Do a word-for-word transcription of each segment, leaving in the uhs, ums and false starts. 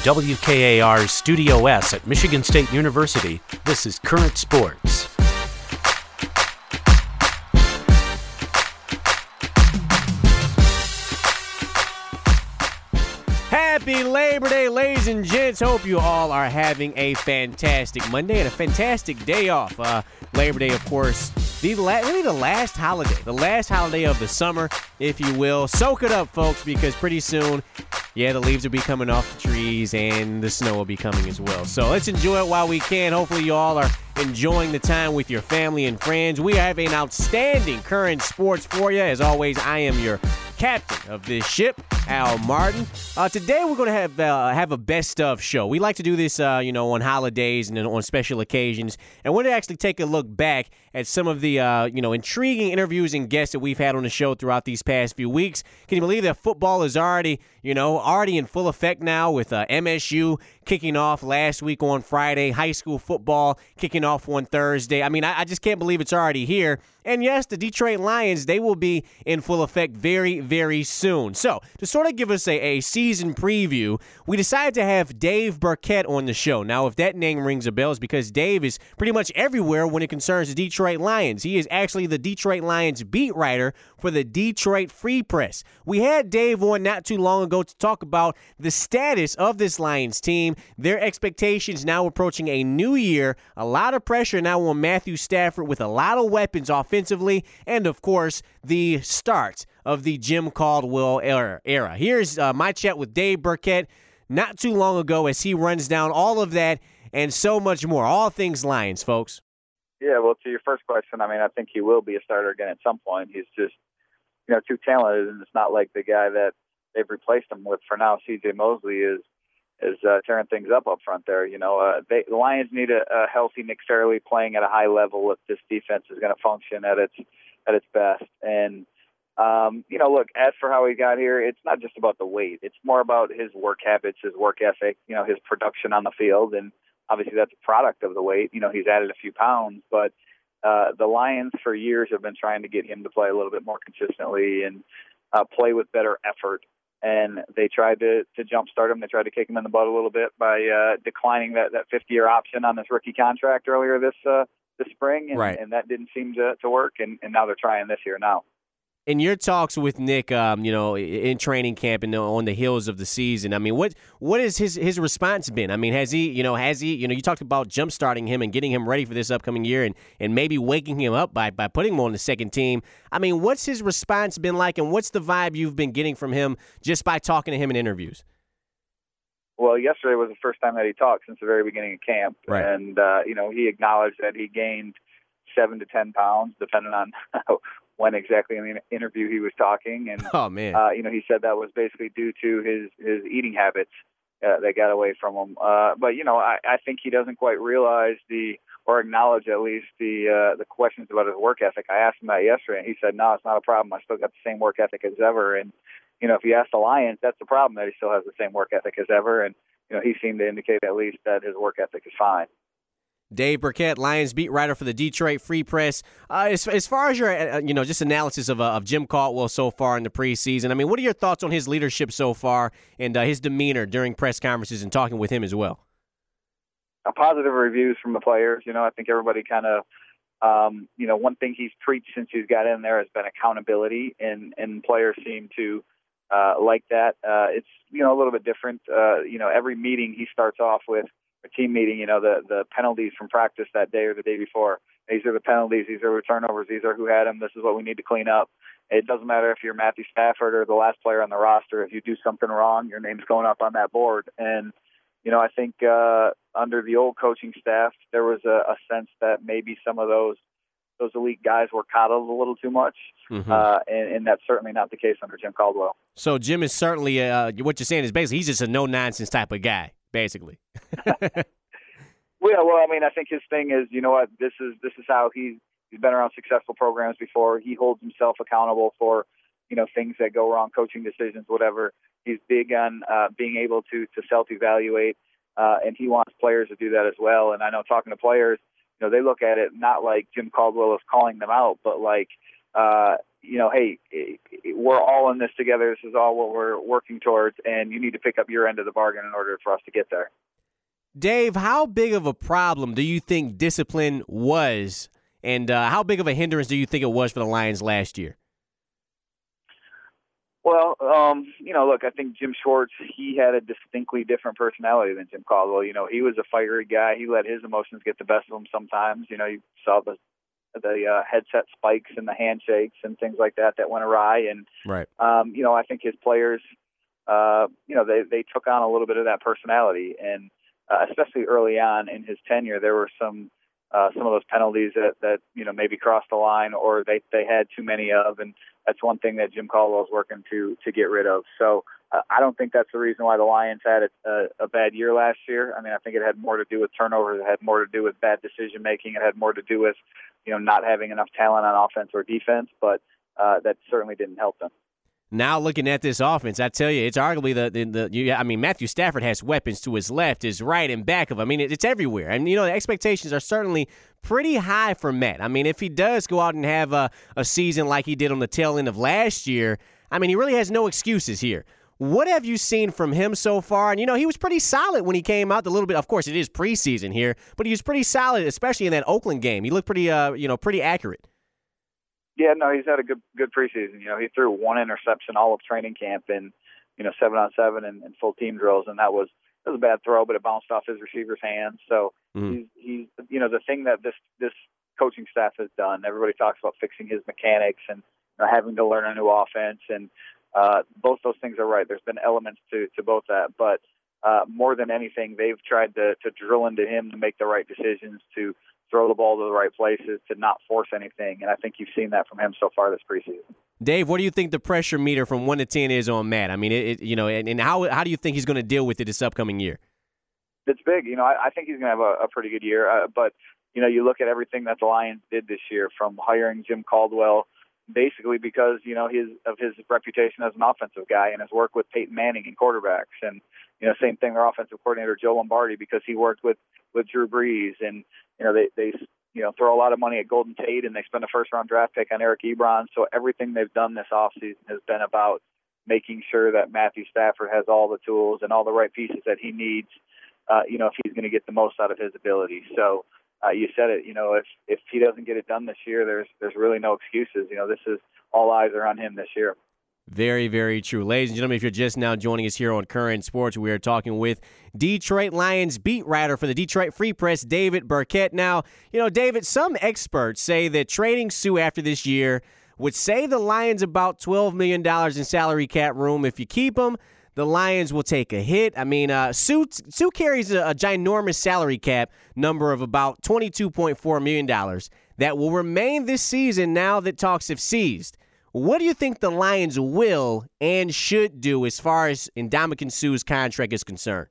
W K A R's Studio S at Michigan State University, this is Current Sports. Happy Labor Day, ladies and gents. Hope you all are having a fantastic Monday and a fantastic day off. Uh, Labor Day, of course, the la- really the last holiday, the last holiday of the summer, if you will. Soak it up, folks, because pretty soon, yeah, the leaves will be coming off the trees and the snow will be coming as well. So let's enjoy it while we can. Hopefully you all are enjoying the time with your family and friends. We have an outstanding current sports for you. As always, I am your captain of this ship, Al Martin. Uh, today we're going to have uh, have a best of show. We like to do this, uh, you know, on holidays and on special occasions, and we're going to actually take a look back at some of the, uh, you know, intriguing interviews and guests that we've had on the show throughout these past few weeks. Can you believe that football is already, you know, already in full effect now with uh, M S U kicking off last week on Friday, high school football kicking off on Thursday. I mean, I, I just can't believe it's already here. And yes, the Detroit Lions, they will be in full effect very, very soon. So, to sort of give us a, a season preview, we decided to have Dave Birkett on the show. Now, if that name rings a bell, it's because Dave is pretty much everywhere when it concerns the Detroit Lions. He is actually the Detroit Lions beat writer for the Detroit Free Press. We had Dave on not too long ago to talk about the status of this Lions team, their expectations now approaching a new year, a lot of pressure now on Matthew Stafford with a lot of weapons offensively, and of course, the start of the Jim Caldwell era. Here's uh, my chat with Dave Birkett not too long ago as he runs down all of that and so much more. All things Lions, folks. Yeah, well, to your first question, I mean, I think he will be a starter again at some point. He's just, you know, too talented, and it's not like the guy that they've replaced him with for now. C J Mosley is is uh, tearing things up up front there. You know, uh, they, the Lions need a, a healthy Nick Fairley playing at a high level if this defense is going to function at its at its best. And um, you know, look, as for how he got here, it's not just about the weight. It's more about his work habits, his work ethic, you know, his production on the field, and obviously that's a product of the weight. You know, he's added a few pounds, but uh, the Lions for years have been trying to get him to play a little bit more consistently and uh, play with better effort. And they tried to, to jumpstart him. They tried to kick him in the butt a little bit by uh, declining that, that fifty-year option on this rookie contract earlier this uh, this spring, and, right. and that didn't seem to, to work. And, and now they're trying this year now. In your talks with Nick, um, you know, in training camp and on the heels of the season, I mean, what what has his his response been? I mean, has he, you know, has he, you know, you talked about jump starting him and getting him ready for this upcoming year, and, and maybe waking him up by by putting him on the second team. I mean, what's his response been like, and what's the vibe you've been getting from him just by talking to him in interviews? Well, yesterday was the first time that he talked since the very beginning of camp, right. and uh, you know, he acknowledged that he gained seven to ten pounds, depending on when exactly in the interview he was talking. And, oh, man. Uh, you know, he said that was basically due to his, his eating habits uh, that got away from him. Uh, but, you know, I, I think he doesn't quite realize the, or acknowledge at least the uh, the questions about his work ethic. I asked him that yesterday, and he said, no, it's not a problem. I still got the same work ethic as ever. And, you know, if you ask the Lions, that's the problem, that he still has the same work ethic as ever. And, you know, he seemed to indicate at least that his work ethic is fine. Dave Birkett, Lions beat writer for the Detroit Free Press. Uh, as, as far as your, uh, you know, just analysis of uh, of Jim Caldwell so far in the preseason, I mean, what are your thoughts on his leadership so far and uh, his demeanor during press conferences and talking with him as well? Uh, positive reviews from the players. You know, I think everybody kind of, um, you know, one thing he's preached since he's got in there has been accountability, and, and players seem to uh, like that. Uh, it's, you know, a little bit different. Uh, you know, every meeting he starts off with, a team meeting, you know, the, the penalties from practice that day or the day before. These are the penalties. These are the turnovers. These are who had them. This is what we need to clean up. It doesn't matter if you're Matthew Stafford or the last player on the roster. If you do something wrong, your name's going up on that board. And, you know, I think uh, under the old coaching staff, there was a, a sense that maybe some of those those elite guys were coddled a little too much, mm-hmm. uh, and, and that's certainly not the case under Jim Caldwell. So Jim is certainly, uh, what you're saying is basically he's just a no-nonsense type of guy. Basically. well, well, I mean, I think his thing is, you know what, this is this is how he's he's been around successful programs before. He holds himself accountable for, you know, things that go wrong, coaching decisions, whatever. He's big on uh, being able to to self-evaluate, uh, and he wants players to do that as well. And I know talking to players, you know, they look at it not like Jim Caldwell is calling them out, but like, uh, you know, hey, we're all in this together. This is all what we're working towards, and you need to pick up your end of the bargain in order for us to get there. Dave, how big of a problem do you think discipline was, and uh, how big of a hindrance do you think it was for the Lions last year? Well, um, you know, look, I think Jim Schwartz, he had a distinctly different personality than Jim Caldwell. You know, he was a fiery guy. He let his emotions get the best of him sometimes. You know, you saw the the uh, headset spikes and the handshakes and things like that that went awry. And, right. um, you know, I think his players, uh, you know, they, they took on a little bit of that personality. And uh, especially early on in his tenure, there were some uh, some of those penalties that, that, you know, maybe crossed the line or they, they had too many of. And that's one thing that Jim Caldwell's working to to get rid of. So uh, I don't think that's the reason why the Lions had a, a, a bad year last year. I mean, I think it had more to do with turnovers. It had more to do with bad decision making. It had more to do with, you know, not having enough talent on offense or defense. But uh, that certainly didn't help them. Now looking at this offense, I tell you, it's arguably the, the, the you, I mean, Matthew Stafford has weapons to his left, his right, and back of him. I mean, it, it's everywhere. And, you know, the expectations are certainly pretty high for Matt. I mean, if he does go out and have a, a season like he did on the tail end of last year, I mean, he really has no excuses here. What have you seen from him so far? And, you know, he was pretty solid when he came out a little bit. Of course, it is preseason here, but he was pretty solid, especially in that Oakland game. He looked pretty, uh, you know, pretty accurate. Yeah, no, he's had a good good preseason. You know, he threw one interception all of training camp in, you know, seven on seven and, and full team drills, and that was that was a bad throw, but it bounced off his receiver's hands. So mm-hmm. he's he's you know the thing that this this coaching staff has done. Everybody talks about fixing his mechanics and you know, having to learn a new offense, and uh, both those things are right. There's been elements to to both that, but uh, more than anything, they've tried to to drill into him to make the right decisions, to throw the ball to the right places, to not force anything. And I think you've seen that from him so far this preseason. Dave, what do you think the pressure meter from one to ten is on Matt? I mean, it, it, you know, and, and how how do you think he's going to deal with it this upcoming year? It's big. You know, I, I think he's going to have a, a pretty good year. Uh, but, you know, you look at everything that the Lions did this year, from hiring Jim Caldwell, basically because, you know, his of his reputation as an offensive guy and his work with Peyton Manning and quarterbacks. And, you know, same thing, their offensive coordinator, Joe Lombardi, because he worked with, with Drew Brees. And, you know, they, they, you know, throw a lot of money at Golden Tate, and they spend a first-round draft pick on Eric Ebron. So everything they've done this offseason has been about making sure that Matthew Stafford has all the tools and all the right pieces that he needs, uh, you know, if he's going to get the most out of his ability. So uh, you said it, you know, if if he doesn't get it done this year, there's there's really no excuses. You know, this is all eyes are on him this year. Very, very true. Ladies and gentlemen, if you're just now joining us here on Current Sports, we are talking with Detroit Lions beat writer for the Detroit Free Press, David Burkett. Now, you know, David, some experts say that trading Suh after this year would save the Lions about twelve million dollars in salary cap room. If you keep him, the Lions will take a hit. I mean, uh, Suh, Suh carries a, a ginormous salary cap number of about twenty-two point four million dollars that will remain this season now that talks have ceased. What do you think the Lions will and should do as far as Ndamukong Suh's contract is concerned?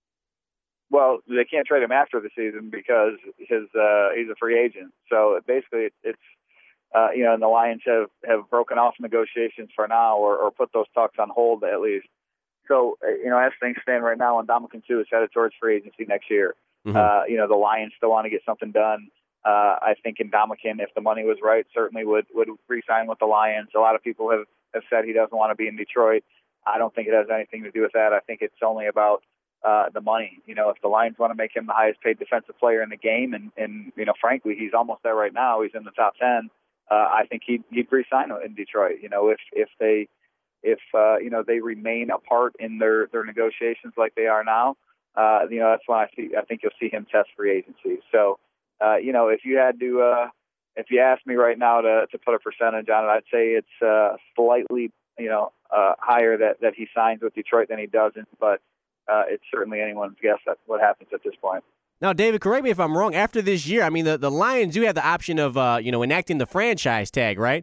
Well, they can't trade him after the season because his uh, he's a free agent. So basically, it, it's uh, you know, and the Lions have, have broken off negotiations for now, or, or put those talks on hold at least. So you know, as things stand right now, Ndamukong Suh is headed towards free agency next year. Mm-hmm. Uh, you know, the Lions still want to get something done. Uh, I think Ndamukong, if the money was right, certainly would, would re-sign with the Lions. A lot of people have, have said he doesn't want to be in Detroit. I don't think it has anything to do with that. I think it's only about uh, the money. You know, if the Lions want to make him the highest paid defensive player in the game, and, and you know, frankly, he's almost there right now. He's in the top ten. Uh, I think he'd, he'd re-sign in Detroit. You know, if if they if uh, you know they remain apart in their, their negotiations like they are now, uh, you know, that's when I see. I think you'll see him test free agency. So. Uh, you know, if you had to, uh, if you asked me right now to, to put a percentage on it, I'd say it's uh, slightly, you know, uh, higher that, that he signs with Detroit than he doesn't. But uh, it's certainly anyone's guess at what happens at this point. Now, David, correct me if I'm wrong. After this year, I mean, the, the Lions do have the option of, uh, you know, enacting the franchise tag, right?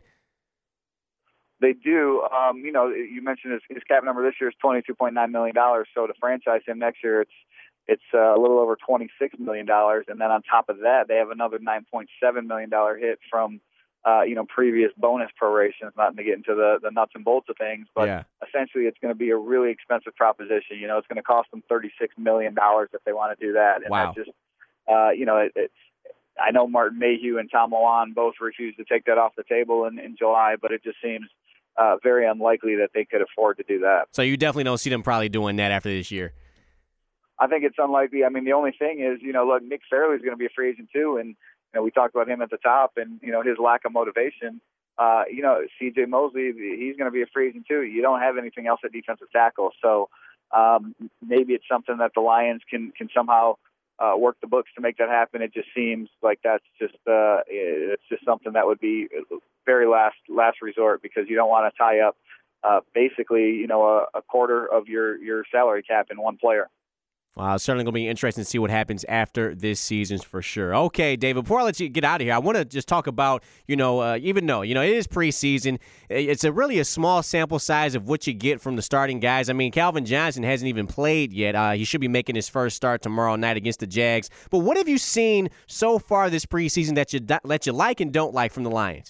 They do. Um, you know, you mentioned his, his cap number this year is twenty-two point nine million dollars. So to franchise him next year, it's It's uh, a little over twenty-six million dollars, and then on top of that, they have another nine point seven million dollars hit from, uh, you know, previous bonus prorations, not to get into the, the nuts and bolts of things, but yeah. Essentially it's going to be a really expensive proposition. You know, it's going to cost them thirty-six million dollars if they want to do that. And wow. that just, uh, you know, it, it's, I know Martin Mayhew and Tom Milan both refused to take that off the table in, in July, but it just seems uh, very unlikely that they could afford to do that. So you definitely don't see them probably doing that after this year. I think it's unlikely. I mean, the only thing is, you know, look, Nick Fairley is going to be a free agent too, and you know, we talked about him at the top, and you know, his lack of motivation. Uh, you know, C J Mosley, he's going to be a free agent too. You don't have anything else at defensive tackle, so um, maybe it's something that the Lions can can somehow uh, work the books to make that happen. It just seems like that's just uh, it's just something that would be very last last resort, because you don't want to tie up uh, basically, you know, a, a quarter of your your salary cap in one player. Wow, it's certainly going to be interesting to see what happens after this season for sure. Okay, David, before I let you get out of here, I want to just talk about, you know, uh, even though, you know, it is preseason, it's a really a small sample size of what you get from the starting guys. I mean, Calvin Johnson hasn't even played yet. Uh, he should be making his first start tomorrow night against the Jags. But what have you seen so far this preseason that you, that you like and don't like from the Lions?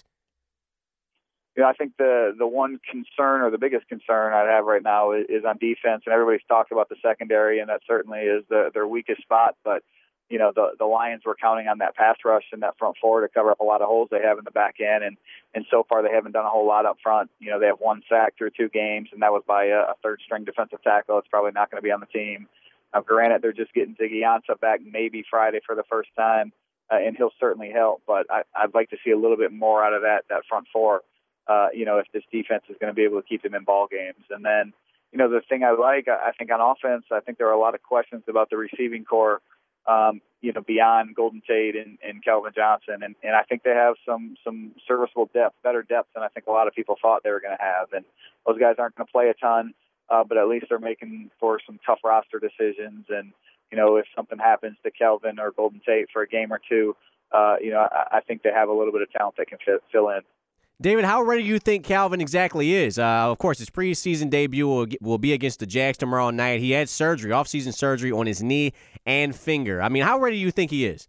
You know, I think the the one concern, or the biggest concern I'd have right now, is, is on defense. And everybody's talked about the secondary, and that certainly is the, their weakest spot. But you know, the the Lions were counting on that pass rush and that front four to cover up a lot of holes they have in the back end, and and so far they haven't done a whole lot up front. You know, they have one sack through two games, and that was by a, a third string defensive tackle. It's probably not going to be on the team. Now, granted, they're just getting Ziggy Ansah back maybe Friday for the first time, uh, and he'll certainly help. But I, I'd like to see a little bit more out of that that front four. Uh, you know, if this defense is going to be able to keep them in ball games. And then, you know, the thing I like, I think on offense, I think there are a lot of questions about the receiving core, um, you know, beyond Golden Tate and, and Calvin Johnson. And, and I think they have some some serviceable depth, better depth than I think a lot of people thought they were going to have. And those guys aren't going to play a ton, uh, but at least they're making for some tough roster decisions. And, you know, if something happens to Calvin or Golden Tate for a game or two, uh, you know, I, I think they have a little bit of talent that can fit, fill in. David, how ready do you think Calvin exactly is? Uh, of course, his preseason debut will, will be against the Jags tomorrow night. He had surgery, off-season surgery on his knee and finger. I mean, how ready do you think he is?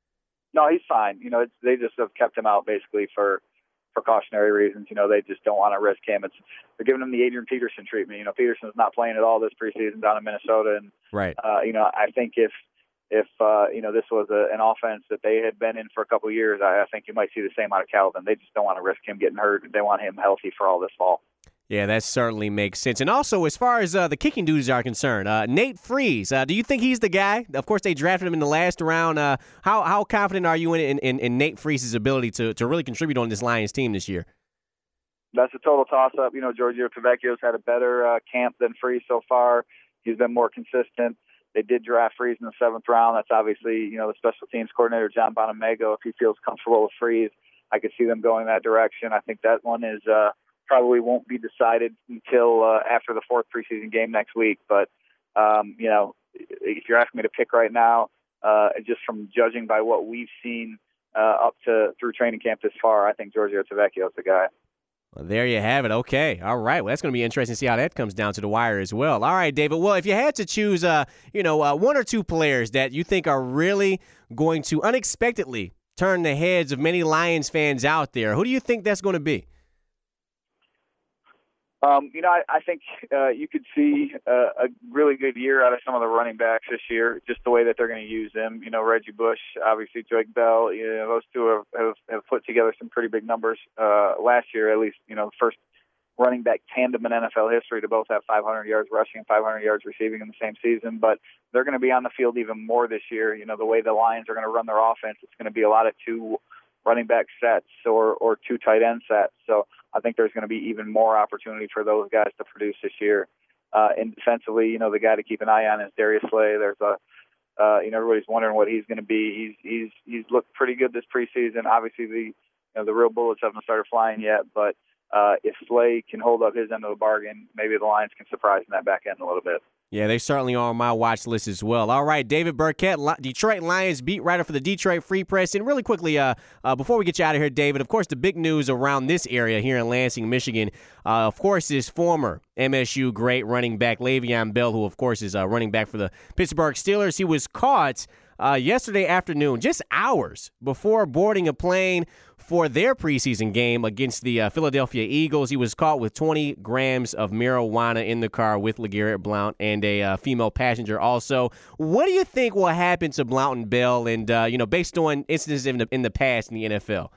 No, he's fine. You know, it's, they just have kept him out basically for precautionary reasons. You know, they just don't want to risk him. It's they're giving him the Adrian Peterson treatment. You know, Peterson's not playing at all this preseason down in Minnesota, and right. Uh, you know, I think if if uh, you know this was a, an offense that they had been in for a couple of years, I, I think you might see the same out of Calvin. They just don't want to risk him getting hurt. They want him healthy for all this fall. Yeah, that certainly makes sense. And also, as far as uh, the kicking duties are concerned, uh, Nate Freese, uh, do you think he's the guy? Of course, they drafted him in the last round. Uh, how how confident are you in in, in Nate Freese's ability to, to really contribute on this Lions team this year? That's a total toss-up. You know, Giorgio Tavecchio's had a better uh, camp than Freese so far. He's been more consistent. They did draft Freese in the seventh round. That's obviously, you know, the special teams coordinator, John Bonamego. If he feels comfortable with Freese, I could see them going that direction. I think that one is uh, probably won't be decided until uh, after the fourth preseason game next week. But, um, you know, if you're asking me to pick right now, uh, just from judging by what we've seen uh, up to through training camp this far, I think Giorgio Tavecchio is the guy. Well, there you have it. Okay. All right. Well, that's going to be interesting to see how that comes down to the wire as well. All right, David. Well, if you had to choose, uh, you know, uh, one or two players that you think are really going to unexpectedly turn the heads of many Lions fans out there, who do you think that's going to be? Um, you know, I, I think uh, you could see uh, a really good year out of some of the running backs this year, just the way that they're going to use them. You know, Reggie Bush, obviously Drake Bell, you know, those two have, have, have put together some pretty big numbers uh, last year, at least, you know, first running back tandem in N F L history to both have five hundred yards rushing and five hundred yards receiving in the same season. But they're going to be on the field even more this year. You know, the way the Lions are going to run their offense, it's going to be a lot of two running back sets or, or two tight end sets. So I think there's going to be even more opportunity for those guys to produce this year. Uh, and defensively, you know, the guy to keep an eye on is Darius Slay. There's a, uh, you know, everybody's wondering what he's going to be. He's he's he's looked pretty good this preseason. Obviously, the you know the real bullets haven't started flying yet, but uh, if Slay can hold up his end of the bargain, maybe the Lions can surprise in that back end a little bit. Yeah, they certainly are on my watch list as well. All right, David Burkett, Detroit Lions beat writer for the Detroit Free Press. And really quickly, uh, uh, before we get you out of here, David, of course, the big news around this area here in Lansing, Michigan, uh, of course, is former M S U great running back Le'Veon Bell, who, of course, is uh, running back for the Pittsburgh Steelers. He was caught uh, yesterday afternoon, just hours before boarding a plane for their preseason game against the uh, Philadelphia Eagles. He was caught with twenty grams of marijuana in the car with LeGarrette Blount and a uh, female passenger also. What do you think will happen to Blount and Bell, and, uh, you know, based on incidents in the, in the past in the N F L?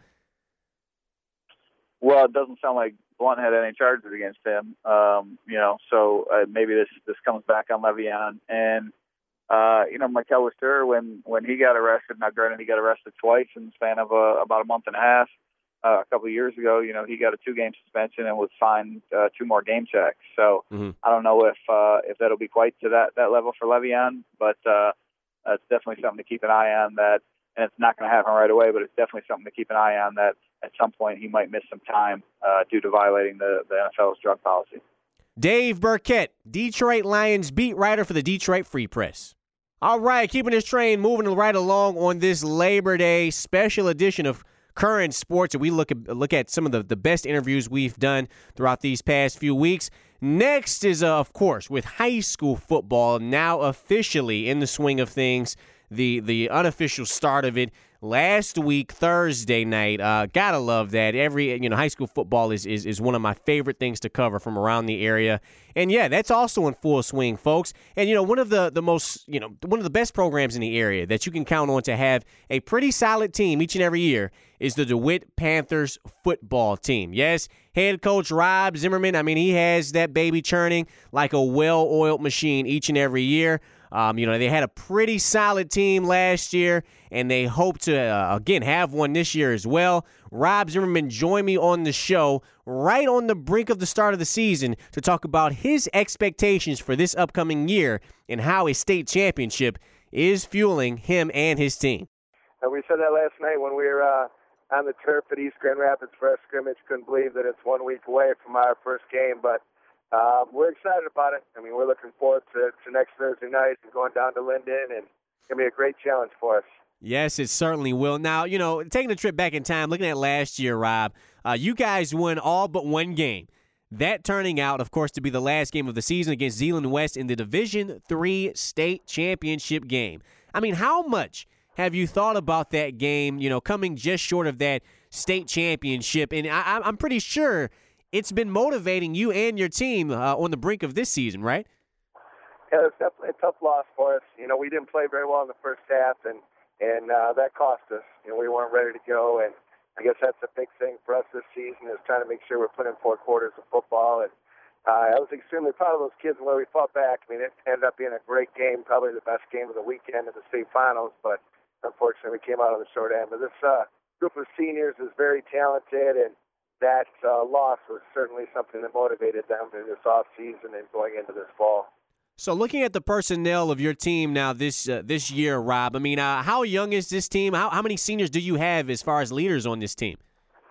Well, it doesn't sound like Blount had any charges against him, um, you know, so uh, maybe this, this comes back on Le'Veon. And, uh, you know, Mikel Wistur, when, when he got arrested, now granted he got arrested twice in the span of uh, about a month and a half, uh, a couple of years ago, you know, he got a two-game suspension and was fined uh, two more game checks. So mm-hmm. I don't know if uh, if that'll be quite to that, that level for Le'Veon, but uh, it's definitely something to keep an eye on that. And it's not going to happen right away, but it's definitely something to keep an eye on that at some point he might miss some time uh, due to violating the, the N F L's drug policy. Dave Birkett, Detroit Lions beat writer for the Detroit Free Press. All right, keeping this train moving right along on this Labor Day special edition of Current Sports. We look at, look at some of the, the best interviews we've done throughout these past few weeks. Next is, uh, of course, with high school football now officially in the swing of things, the, the unofficial start of it. Last week, Thursday night, uh, gotta love that. Every you know, high school football is, is is one of my favorite things to cover from around the area, and yeah, that's also in full swing, folks. And you know, one of the the most you know one of the best programs in the area that you can count on to have a pretty solid team each and every year is the DeWitt Panthers football team. Yes, head coach Rob Zimmerman. I mean, he has that baby churning like a well-oiled machine each and every year. Um, you know, they had a pretty solid team last year, and they hope to, uh, again, have one this year as well. Rob Zimmerman joined me on the show right on the brink of the start of the season to talk about his expectations for this upcoming year and how a state championship is fueling him and his team. And we said that last night when we were uh, on the turf at East Grand Rapids for our scrimmage. Couldn't believe that it's one week away from our first game, but Uh, we're excited about it. I mean, we're looking forward to, to next Thursday night and going down to Linden, and it's going to be a great challenge for us. Yes, it certainly will. Now, you know, taking a trip back in time, looking at last year, Rob, uh, you guys won all but one game. That turning out, of course, to be the last game of the season against Zeeland West in the Division three state championship game. I mean, how much have you thought about that game, you know, coming just short of that state championship? And I, I'm pretty sure it's been motivating you and your team uh, on the brink of this season, right? Yeah, it's definitely a tough loss for us. You know, we didn't play very well in the first half, and and uh, that cost us. You know, we weren't ready to go, and I guess that's a big thing for us this season is trying to make sure we're putting four quarters of football. And uh, I was extremely proud of those kids and where we fought back. I mean, it ended up being a great game, probably the best game of the weekend of the state finals, but unfortunately we came out on the short end. But this uh, group of seniors is very talented, and that uh, loss was certainly something that motivated them in this offseason and going into this fall. So looking at the personnel of your team now this uh, this year, Rob, I mean, uh, how young is this team? How, how many seniors do you have as far as leaders on this team?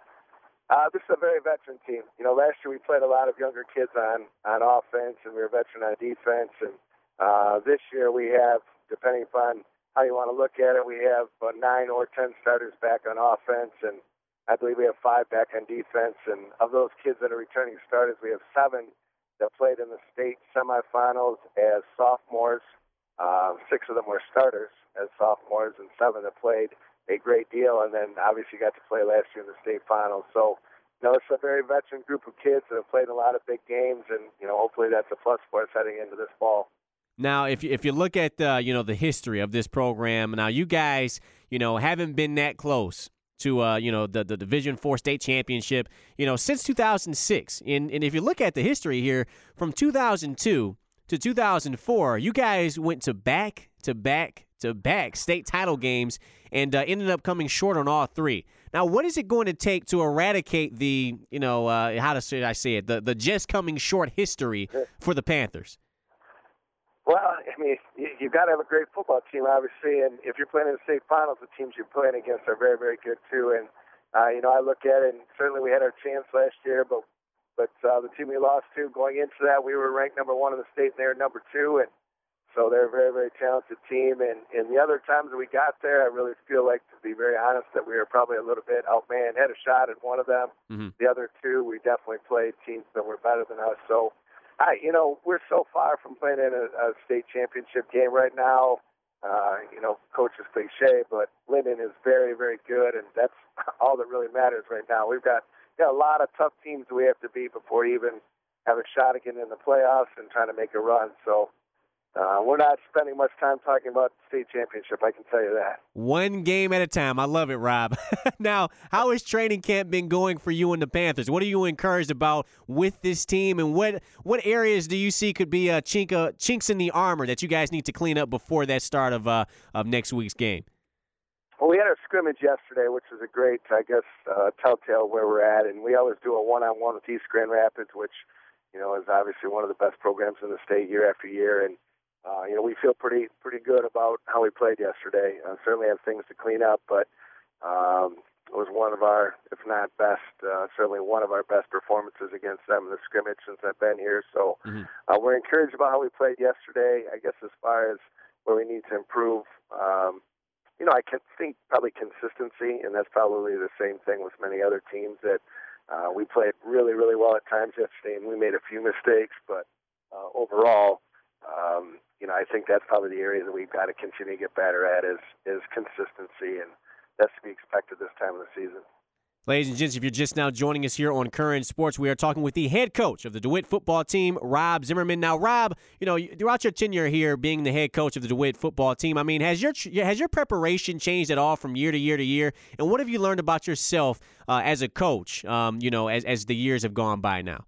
Uh, this is a very veteran team. You know, last year we played a lot of younger kids on, on offense, and we were veteran on defense. And uh, this year we have, depending upon how you want to look at it, we have uh, nine or ten starters back on offense, and I believe we have five back on defense, and of those kids that are returning starters, we have seven that played in the state semifinals as sophomores. Uh, six of them were starters as sophomores, and seven that played a great deal, and then obviously got to play last year in the state finals. So, you know, it's a very veteran group of kids that have played a lot of big games, and, you know, hopefully that's a plus for us heading into this fall. Now, if you, if you look at, uh, you know, the history of this program, now you guys, you know, haven't been that close to, uh, you know, the, the Division four state championship, you know, since two thousand six. And, and if you look at the history here, from two thousand two to two thousand four, you guys went to back to back to back state title games and uh, ended up coming short on all three. Now, what is it going to take to eradicate the, you know, uh, how to say I say it, the, the just coming short history for the Panthers? Well, I mean, you've got to have a great football team, obviously, and if you're playing in the state finals, the teams you're playing against are very, very good, too. And, uh, you know, I look at it, and certainly we had our chance last year, but but uh, the team we lost to, going into that, we were ranked number one in the state, and they were number two, and so they're a very, very talented team. And, and the other times that we got there, I really feel like, to be very honest, that we were probably a little bit outmanned, had a shot at one of them. Mm-hmm. The other two, we definitely played teams that were better than us, so I, you know, we're so far from playing in a, a state championship game right now. uh, you know, coach's cliche, but Linden is very, very good, and that's all that really matters right now. We've got, got a lot of tough teams we have to beat before we even have a shot at getting in the playoffs and trying to make a run. So uh, we're not spending much time talking about the state championship, I can tell you that. One game at a time. I love it, Rob. Now, how has training camp been going for you and the Panthers? What are you encouraged about with this team, and what what areas do you see could be a chink, uh, chinks in the armor that you guys need to clean up before that start of uh, of next week's game? Well, we had our scrimmage yesterday, which was a great, I guess, uh, telltale where we're at, and we always do a one-on-one with East Grand Rapids, which, you know, is obviously one of the best programs in the state year after year, and Uh, you know, we feel pretty pretty good about how we played yesterday. Uh, certainly have things to clean up, but um, it was one of our, if not best, uh, certainly one of our best performances against them in the scrimmage since I've been here. So mm-hmm. uh, we're encouraged about how we played yesterday. I guess as far as where we need to improve, um, you know, I can think probably consistency, and that's probably the same thing with many other teams that uh, we played really, really well at times yesterday, and we made a few mistakes, but uh, overall, um, you know, I think that's probably the area that we've got to continue to get better at is is consistency, and that's to be expected this time of the season. Ladies and gents, if you're just now joining us here on Current Sports, we are talking with the head coach of the DeWitt football team, Rob Zimmerman. Now, Rob, you know, throughout your tenure here being the head coach of the DeWitt football team, I mean, has your has your preparation changed at all from year to year to year? And what have you learned about yourself uh, as a coach, um, you know, as, as the years have gone by now?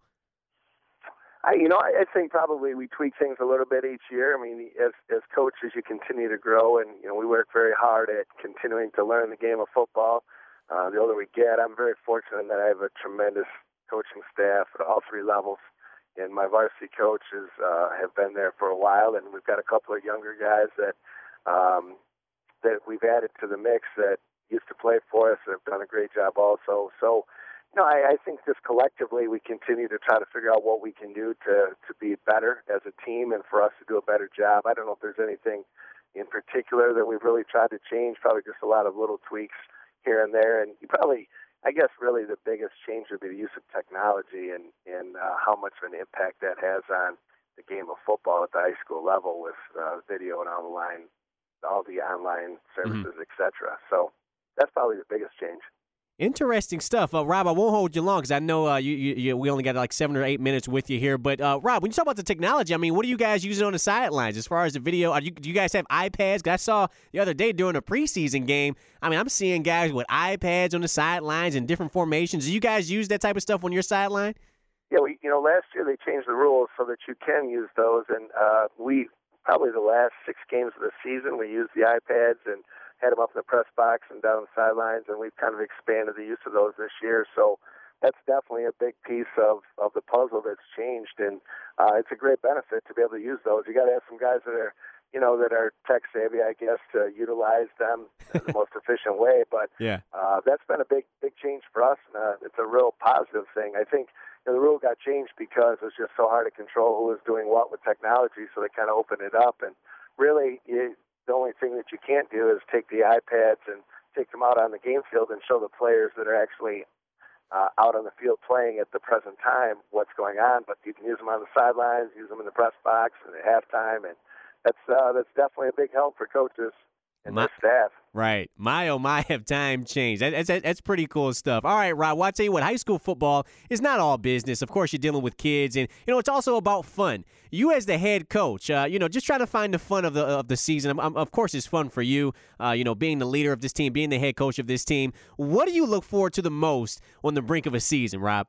I, you know, I, I think probably we tweak things a little bit each year. I mean, as as coaches, you continue to grow, and you know, we work very hard at continuing to learn the game of football. Uh, the older we get, I'm very fortunate that I have a tremendous coaching staff at all three levels, and my varsity coaches uh, have been there for a while, and we've got a couple of younger guys that um, that we've added to the mix that used to play for us and have done a great job also. So. No, I, I think just collectively we continue to try to figure out what we can do to, to be better as a team and for us to do a better job. I don't know if there's anything in particular that we've really tried to change, probably just a lot of little tweaks here and there. And you probably, I guess really the biggest change would be the use of technology and, and uh, how much of an impact that has on the game of football at the high school level with uh, video and online, all the online services, mm-hmm. et cetera. So that's probably the biggest change. Interesting stuff. Uh, Rob, I won't hold you long because I know uh, you, you, you, we only got like seven or eight minutes with you here. But, uh, Rob, when you talk about the technology, I mean, what are you guys using on the sidelines as far as the video? Are you, do you guys have iPads? 'Cause I saw the other day during a preseason game, I mean, I'm seeing guys with iPads on the sidelines and different formations. Do you guys use that type of stuff on your sideline? Yeah, we, you know, last year they changed the rules so that you can use those. And uh, we, probably the last six games of the season, we used the iPads and had them up in the press box and down the sidelines, and we've kind of expanded the use of those this year. So that's definitely a big piece of, of the puzzle that's changed, and uh, it's a great benefit to be able to use those. You got to have some guys that are, you know, that are tech savvy, I guess, to utilize them in the most efficient way. But yeah. uh, that's been a big, big change for us, and uh, it's a real positive thing. I think you know, the rule got changed because it was just so hard to control who was doing what with technology, so they kind of opened it up, and really, you, the only thing that you can't do is take the iPads and take them out on the game field and show the players that are actually uh, out on the field playing at the present time what's going on. But you can use them on the sidelines, use them in the press box and at halftime, and that's uh, that's definitely a big help for coaches and my, their staff. Right. My, oh, my, have time changed. That, that's, that's pretty cool stuff. All right, Rob, well, I'll tell you what, high school football is not all business. Of course, you're dealing with kids, and, you know, it's also about fun. You as the head coach, uh, you know, just trying to find the fun of the of the season. Um, of course, it's fun for you, uh, you know, being the leader of this team, being the head coach of this team. What do you look forward to the most on the brink of a season, Rob?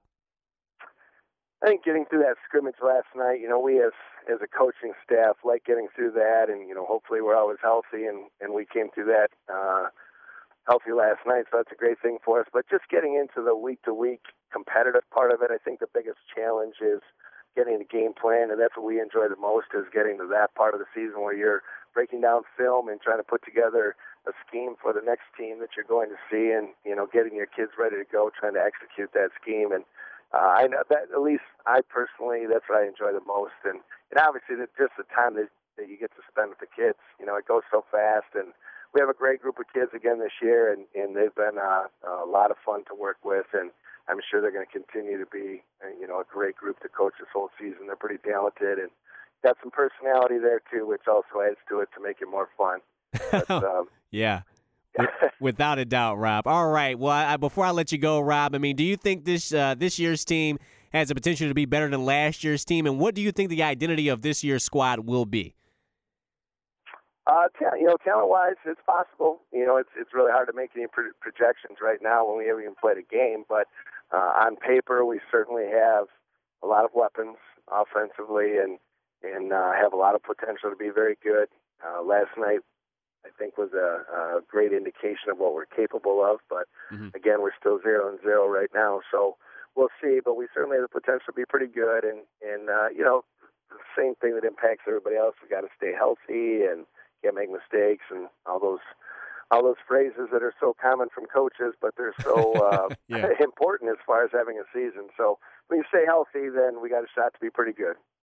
I think getting through that scrimmage last night, you know, we as as a coaching staff like getting through that, and you know, hopefully we're always healthy, and and we came through that uh, healthy last night, so that's a great thing for us. But just getting into the week to week competitive part of it, I think the biggest challenge is getting the game plan, and that's what we enjoy the most, is getting to that part of the season where you're breaking down film and trying to put together a scheme for the next team that you're going to see, and you know, getting your kids ready to go, trying to execute that scheme. And Uh, I know that, at least I personally, that's what I enjoy the most. And, and obviously, that just the time that, that you get to spend with the kids. You know, it goes so fast. And we have a great group of kids again this year, and, and they've been uh, a lot of fun to work with. And I'm sure they're going to continue to be, uh, you know, a great group to coach this whole season. They're pretty talented, and, got some personality there too, which also adds to it to make it more fun. But, um, yeah. Without a doubt, Rob. All right. Well, I, before I let you go, Rob, I mean, do you think this uh, this year's team has the potential to be better than last year's team? And what do you think the identity of this year's squad will be? Uh, ta- you know, talent-wise, it's possible. You know, it's it's really hard to make any pro- projections right now when we haven't even played a game. But uh, on paper, we certainly have a lot of weapons offensively, and and uh, have a lot of potential to be very good. Uh, last night, I think, was a, a great indication of what we're capable of. But mm-hmm. again, we're still zero and zero right now, so we'll see. But we certainly have the potential to be pretty good. And and uh, you know, the same thing that impacts everybody else. We got to stay healthy and can't make mistakes, and all those all those phrases that are so common from coaches, but they're so uh, yeah. important as far as having a season. So when you stay healthy, then we got a shot to be pretty good.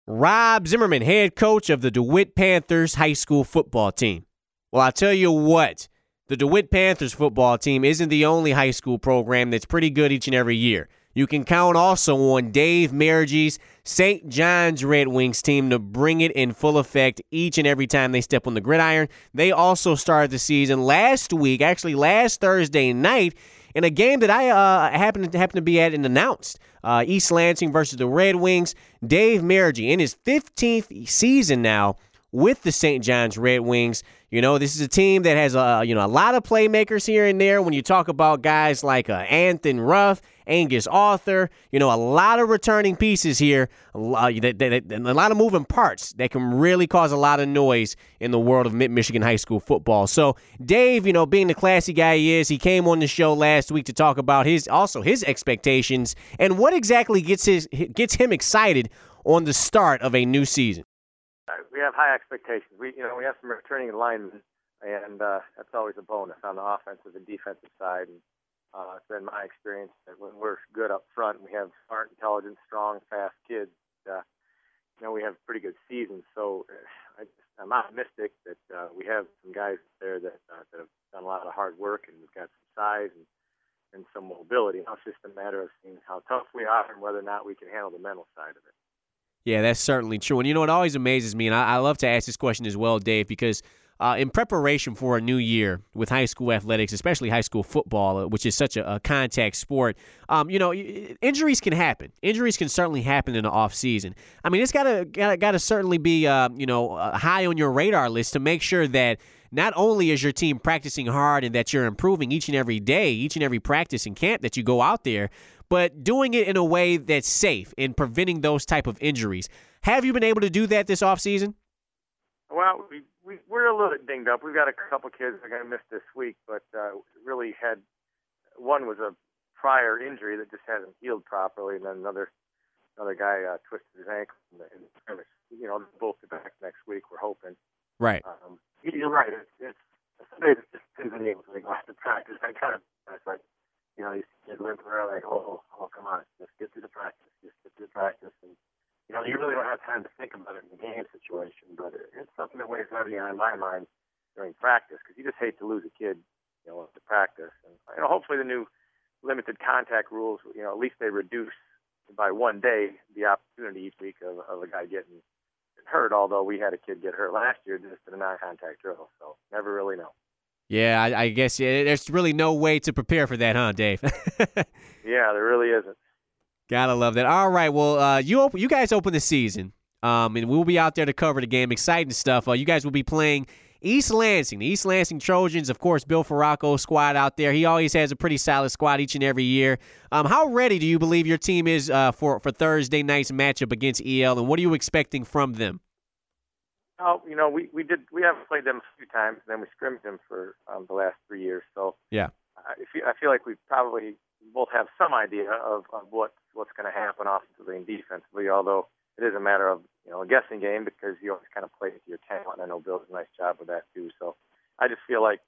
Rob Zimmerman, head coach of the DeWitt Panthers high school football team. Well, I'll tell you what, the DeWitt Panthers football team isn't the only high school program that's pretty good each and every year. You can count also on Dave Marigie's Saint John's Red Wings team to bring it in full effect each and every time they step on the gridiron. They also started the season last week, actually last Thursday night, in a game that I uh, happened to happen to be at and announced. Uh, East Lansing versus the Red Wings. Dave Marigie, in his fifteenth season now with the Saint John's Red Wings. You know, this is a team that has a, you know, a lot of playmakers here and there. When you talk about guys like uh, Anthony Ruff, Angus Arthur, you know, a lot of returning pieces here, a lot, that, that, that, a lot of moving parts that can really cause a lot of noise in the world of Mid-Michigan high school football. So, Dave, you know, being the classy guy he is, he came on the show last week to talk about his also his expectations and what exactly gets his gets him excited on the start of a new season. We have high expectations. We, you know, we have some returning linemen, and uh, that's always a bonus on the offensive and defensive side. And uh, it's been my experience that when we're good up front, and we have smart, intelligent, strong, fast kids. Uh, you know, we have pretty good seasons. So uh, I, I'm optimistic that uh, we have some guys there that uh, that have done a lot of hard work, and we've got some size and and some mobility. Now it's just a matter of seeing how tough we are and whether or not we can handle the mental side of it. Yeah, that's certainly true. And, you know, it always amazes me, and I, I love to ask this question as well, Dave, because uh, in preparation for a new year with high school athletics, especially high school football, which is such a, a contact sport, um, you know, injuries can happen. Injuries can certainly happen in the off season. I mean, it's got to gotta, gotta certainly be, uh, you know, uh, high on your radar list to make sure that not only is your team practicing hard and that you're improving each and every day, each and every practice and camp that you go out there, but doing it in a way that's safe in preventing those type of injuries. Have you been able to do that this offseason? Well, we, we, we're a little bit dinged up. We've got a couple kids that are going to miss this week, but uh, really had one was a prior injury that just hasn't healed properly, and then another another guy uh, twisted his ankle. In the, in the, you know, both be back next week, we're hoping. Right. Um, you're right. It's, it's, it's just isn't able to go out to practice. I kind of, it's like, you know, these kids limping around like, oh, oh, come on, just get to the practice, just get to the practice. And, you know, you really don't have time to think about it in the game situation, but it's something that weighs heavy on my mind during practice because you just hate to lose a kid, you know, to practice. And, you know, hopefully the new limited contact rules, you know, at least they reduce by one day the opportunity each week of, of a guy getting hurt, although we had a kid get hurt last year just in a non-contact drill, so never really know. Yeah, I, I guess yeah, there's really no way to prepare for that, huh, Dave? Yeah, there really isn't. Gotta love that. All right, well, uh, you op- you guys open the season, um, and we'll be out there to cover the game. Exciting stuff. Uh, you guys will be playing East Lansing, the East Lansing Trojans. Of course, Bill Farraco's squad out there. He always has a pretty solid squad each and every year. Um, how ready do you believe your team is uh, for, for Thursday night's matchup against E L, and what are you expecting from them? Oh, you know, we, we did we haven't played them a few times, and then we scrimmaged them for um, the last three years. So yeah, I feel, I feel like we probably both have some idea of, of what what's going to happen offensively and defensively. Although it is a matter of you know a guessing game because you always kind of play to your talent. And I know Bill does a nice job with that too. So I just feel like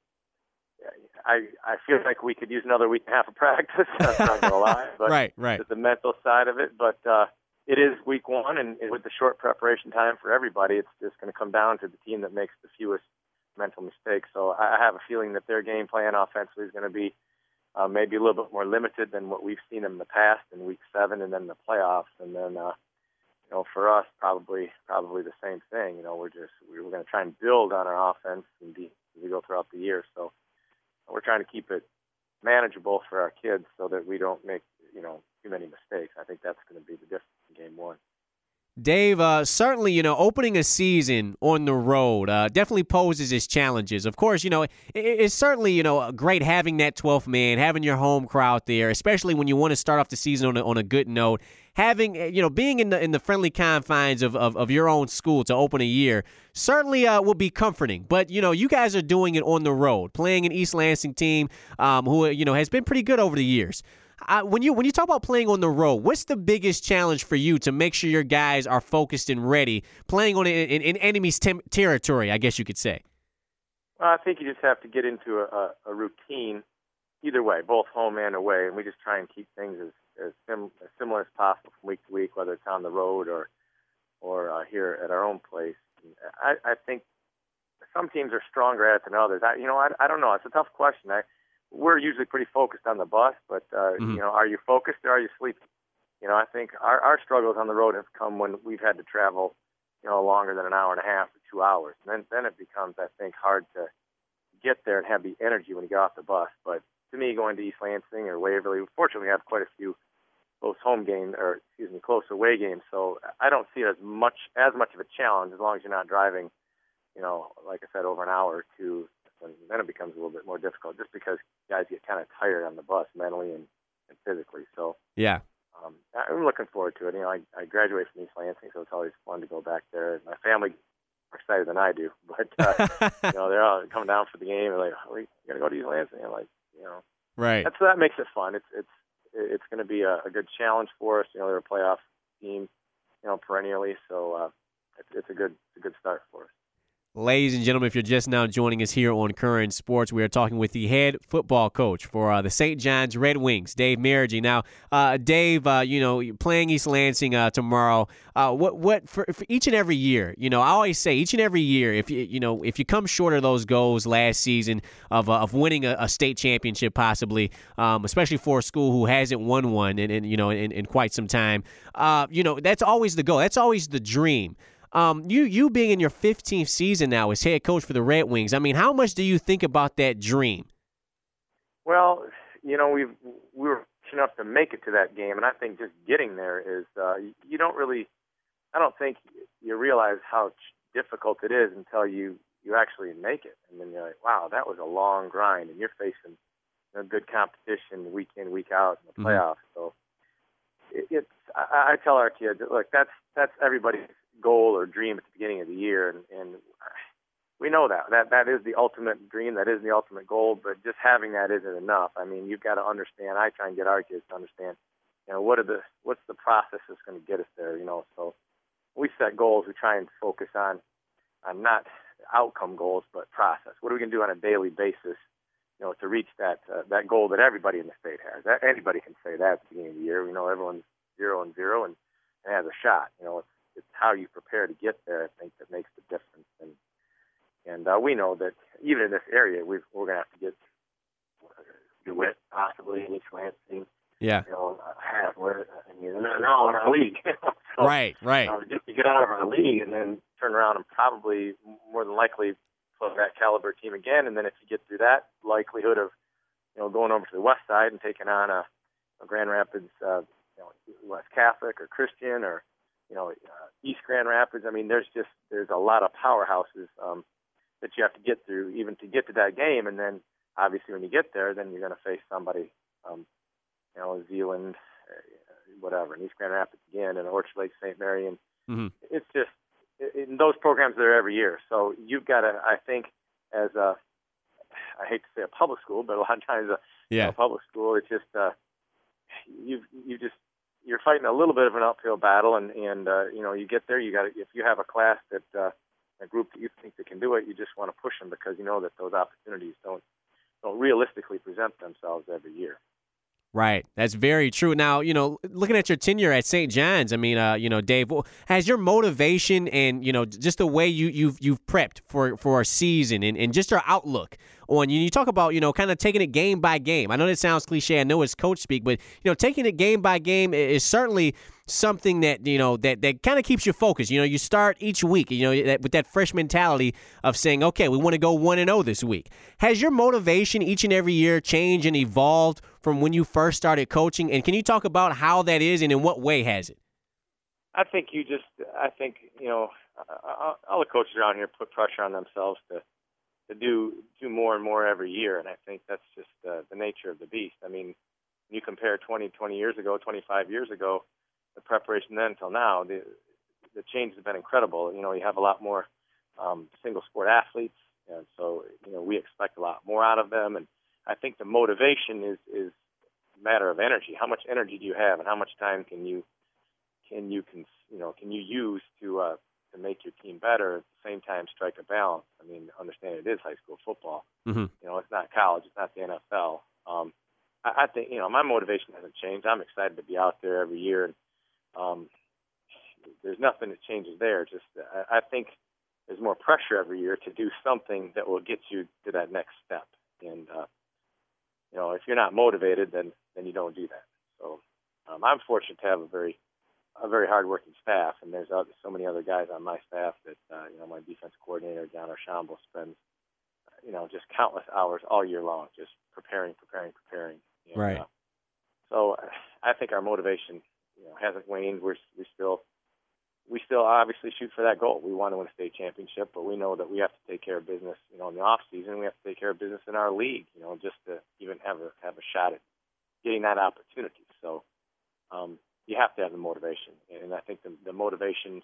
I I feel like we could use another week and a half of practice. That's not going to lie, but right, right. The mental side of it, but. uh It is week one, and with the short preparation time for everybody, it's just going to come down to the team that makes the fewest mental mistakes. So I have a feeling that their game plan offensively is going to be uh, maybe a little bit more limited than what we've seen in the past in week seven and then the playoffs. And then, uh, you know, for us, probably probably the same thing. You know, we're just we're going to try and build on our offense and be, as we go throughout the year. So we're trying to keep it manageable for our kids so that we don't make, you know, too many mistakes. I think that's going to be the difference in game one. Dave, uh, certainly, you know, opening a season on the road uh, definitely poses its challenges. Of course, you know, it, it's certainly, you know, great having that twelfth man, having your home crowd there, especially when you want to start off the season on a, on a good note. Having, you know, being in the in the friendly confines of, of, of your own school to open a year certainly uh, will be comforting. But, you know, you guys are doing it on the road, playing an East Lansing team um, who, you know, has been pretty good over the years. Uh, when you when you talk about playing on the road, what's the biggest challenge for you to make sure your guys are focused and ready, playing on in, in, in enemy's tem- territory, I guess you could say? Well, I think you just have to get into a, a, a routine either way, both home and away, and we just try and keep things as as, sim- as similar as possible from week to week, whether it's on the road or or uh, here at our own place. I, I think some teams are stronger at it than others. I, you know, I, I don't know. It's a tough question. I, we're usually pretty focused on the bus, but, uh, mm-hmm. you know, are you focused or are you sleeping? You know, I think our, our struggles on the road have come when we've had to travel, you know, longer than an hour and a half to two hours. And then, then it becomes, I think, hard to get there and have the energy when you get off the bus. But to me, going to East Lansing or Waverly, fortunately we have quite a few close home games, or excuse me, close away games. So I don't see it as much, as much of a challenge as long as you're not driving, you know, like I said, over an hour or two. And then it becomes a little bit more difficult just because guys get kind of tired on the bus mentally and, and physically. So yeah, um, I'm looking forward to it. You know, I, I graduated from East Lansing, so it's always fun to go back there. My family are excited than I do, but uh, you know, they're all coming down for the game and like, oh, we got to go to East Lansing. I'm like, you know, right. That's that makes it fun. It's it's it's going to be a, a good challenge for us. You know, they're a playoff team, you know, perennially, so uh, it's, it's a good it's a good start for us. Ladies and gentlemen, if you're just now joining us here on Current Sports, we are talking with the head football coach for uh, the Saint John's Red Wings, Dave Marigny. Now, uh, Dave, uh, you know, playing East Lansing uh, tomorrow. Uh, what what for, for each and every year? You know, I always say each and every year, if you you know if you come short of those goals last season of uh, of winning a, a state championship, possibly, um, especially for a school who hasn't won one in, in you know in, in quite some time, uh, you know, that's always the goal. That's always the dream. Um, you you being in your fifteenth season now as head coach for the Red Wings, I mean, how much do you think about that dream? Well, you know, we've we were fortunate enough to make it to that game, and I think just getting there is uh, you don't really, I don't think you realize how difficult it is until you you actually make it, and then you're like, wow, that was a long grind, and you're facing you know, good competition week in, week out in the playoffs. Mm-hmm. So it, it's I, I tell our kids, look, that's that's everybody's goal or dream at the beginning of the year, and, and we know that that that is the ultimate dream, that is the ultimate goal, but just having that isn't enough. I mean, you've got to understand, I try and get our kids to understand, you know, what are the what's the process that's going to get us there, you know. So we set goals, we try and focus on on not outcome goals but process. What are we going to do on a daily basis, you know, to reach that uh, that goal that everybody in the state has? That, anybody can say that at the beginning of the year. You know, everyone's zero and zero and, and has a shot. You know, it's It's how you prepare to get there, I think, that makes the difference. And and uh, we know that even in this area, we've, we're going to have to get to win, possibly in East Lansing. Yeah. You know, half where you know, now in our league. so, right, right. Uh, just to get out of our league and then turn around and probably more than likely play that caliber team again. And then if you get through that, likelihood of you know going over to the west side and taking on a, a Grand Rapids, uh, you know, West Catholic or Christian or you know, uh, East Grand Rapids. I mean, there's just there's a lot of powerhouses um, that you have to get through even to get to that game. And then, obviously, when you get there, then you're going to face somebody, um, you know, Zeeland, uh, whatever, and East Grand Rapids again, and Orchard Lake, Saint Mary. And mm-hmm. It's just it, in those programs are every year. So you've got to, I think, as a, I hate to say a public school, but a lot of times a, yeah. you know, public school, it's just uh, you you just you're fighting a little bit of an uphill battle, and and uh, you know you get there. You got if you have a class that uh, a group that you think that can do it, you just want to push them because you know that those opportunities don't don't realistically present themselves every year. Right, that's very true. Now, you know, looking at your tenure at Saint John's, I mean, uh, you know, Dave, has your motivation and you know just the way you you've you've prepped for for a season and, and just your outlook on you. You talk about, you know, kind of taking it game by game. I know that sounds cliche. I know it's coach speak, but, you know, taking it game by game is certainly something that, you know, that, that kind of keeps you focused. You know, you start each week, you know, that, with that fresh mentality of saying, okay, we want to go one and oh this week. Has your motivation each and every year changed and evolved from when you first started coaching? And can you talk about how that is and in what way has it? I think you just, I think, you know, all the coaches around here put pressure on themselves to to do do more and more every year, and I think that's just uh, the nature of the beast. I mean, you compare twenty, twenty years ago, twenty-five years ago, the preparation then until now, the the change has been incredible. You know, you have a lot more um, single sport athletes, and so, you know, we expect a lot more out of them, and I think the motivation is is a matter of energy. How much energy do you have, and how much time can you can you can you know can you use to uh, to make your team better, at the same time strike a balance? I mean, understand it is high school football. Mm-hmm. You know, it's not college. It's not the N F L. Um, I, I think, you know, my motivation hasn't changed. I'm excited to be out there every year. And, um, there's nothing that changes there. Just I, I think there's more pressure every year to do something that will get you to that next step. And, uh, you know, if you're not motivated, then, then you don't do that. So um, I'm fortunate to have a very a very hard-working staff, and there's other, so many other guys on my staff that, uh, you know, my defense coordinator, John Archambault, spends, uh, you know, just countless hours all year long just preparing, preparing, preparing. And, right. Uh, so I think our motivation, you know, hasn't waned. We're we still we still obviously shoot for that goal. We want to win a state championship, but we know that we have to take care of business, you know, in the off season. We have to take care of business in our league, you know, just to even have a have a shot at getting that opportunity. So. Um, You have to have the motivation, and I think the, the motivation,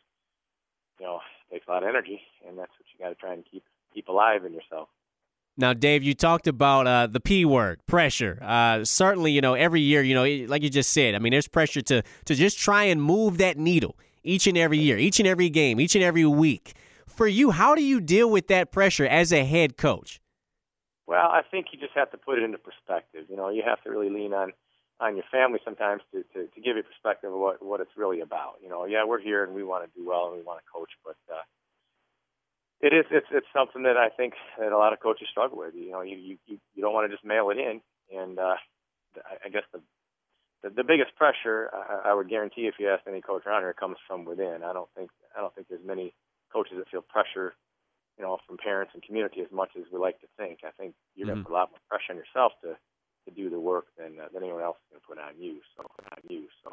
you know, takes a lot of energy, and that's what you got to try and keep keep alive in yourself. Now, Dave, you talked about uh, the P word, pressure. Uh, certainly, you know, every year, you know, like you just said, I mean, there's pressure to to just try and move that needle each and every year, each and every game, each and every week. For you, how do you deal with that pressure as a head coach? Well, I think you just have to put it into perspective. You know, you have to really lean on. on your family sometimes to, to, to give you perspective of what, what it's really about. You know, yeah, we're here and we want to do well and we want to coach, but uh, it is it's it's something that I think that a lot of coaches struggle with. You know, you you, you don't want to just mail it in, and uh, I guess the, the the biggest pressure I, I would guarantee if you ask any coach around here comes from within. I don't think I don't think there's many coaches that feel pressure, you know, from parents and community as much as we like to think. I think you're mm-hmm. going to put a lot more pressure on yourself to. to do the work than, uh, than anyone else is going to put on you. So, on you. So,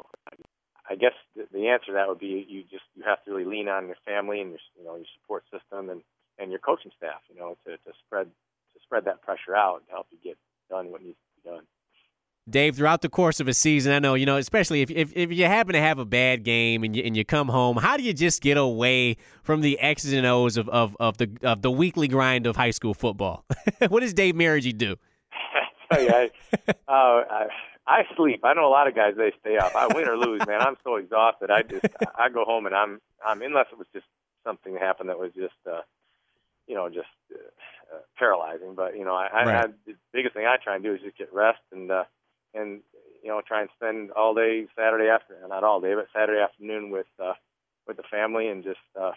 I guess the, the answer to that would be you just you have to really lean on your family and your you know your support system and, and your coaching staff, you know, to, to spread to spread that pressure out to help you get done what needs to be done. Dave, throughout the course of a season, I know, you know, especially if if, if you happen to have a bad game and you and you come home, how do you just get away from the X's and O's of, of, of the of the weekly grind of high school football? What does Dave Marriage do? I, I, uh, I, I sleep. I know a lot of guys, they stay up. I win or lose, man. I'm so exhausted. I just, I go home and I'm, I'm unless it was just something that happened that was just, uh, you know, just uh, uh, paralyzing. But, you know, I, right. I, I, the biggest thing I try and do is just get rest and, uh, and, you know, try and spend all day Saturday afternoon, not all day, but Saturday afternoon with, uh, with the family and just, uh,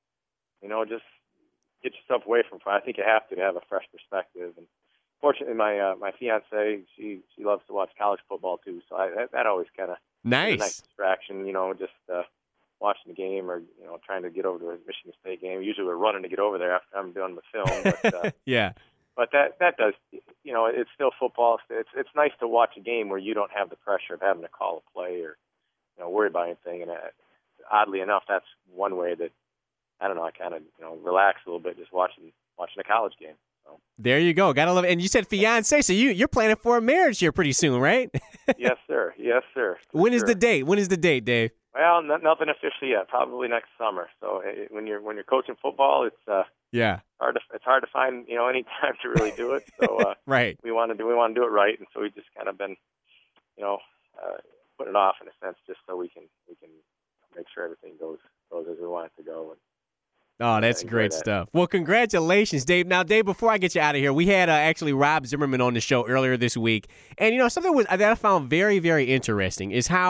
you know, just get yourself away from, I think you have to, to have a fresh perspective. And, fortunately, my uh, my fiance, she she loves to watch college football too, so I, that, that always kind of nice. a nice distraction. You know, just uh, watching the game or you know trying to get over to a Michigan State game. Usually, we're running to get over there after I'm done with film. But, uh, yeah, but that that does, you know, it's still football. It's it's nice to watch a game where you don't have the pressure of having to call a play or you know worry about anything. And uh, oddly enough, that's one way that I don't know. I kind of you know relax a little bit just watching watching a college game. So. There you go. Gotta love it. And you said fiance, so you, you're planning for a marriage here pretty soon, right? Yes, sir. Yes, sir. When sure. is the date? When is the date, Dave? Well, n- nothing official yet. Probably next summer. So it, when you're when you're coaching football, it's uh yeah hard to it's hard to find you know any time to really do it. So uh, right. We want to do we want to do it right, and so we just kind of been you know uh, putting it off in a sense just so we can we can make sure everything goes goes as we want it to go. And, Oh, that's great that. stuff. Well, congratulations, Dave. Now, Dave, before I get you out of here, we had uh, actually Rob Zimmerman on the show earlier this week. And, you know, something was, that I found very, very interesting is how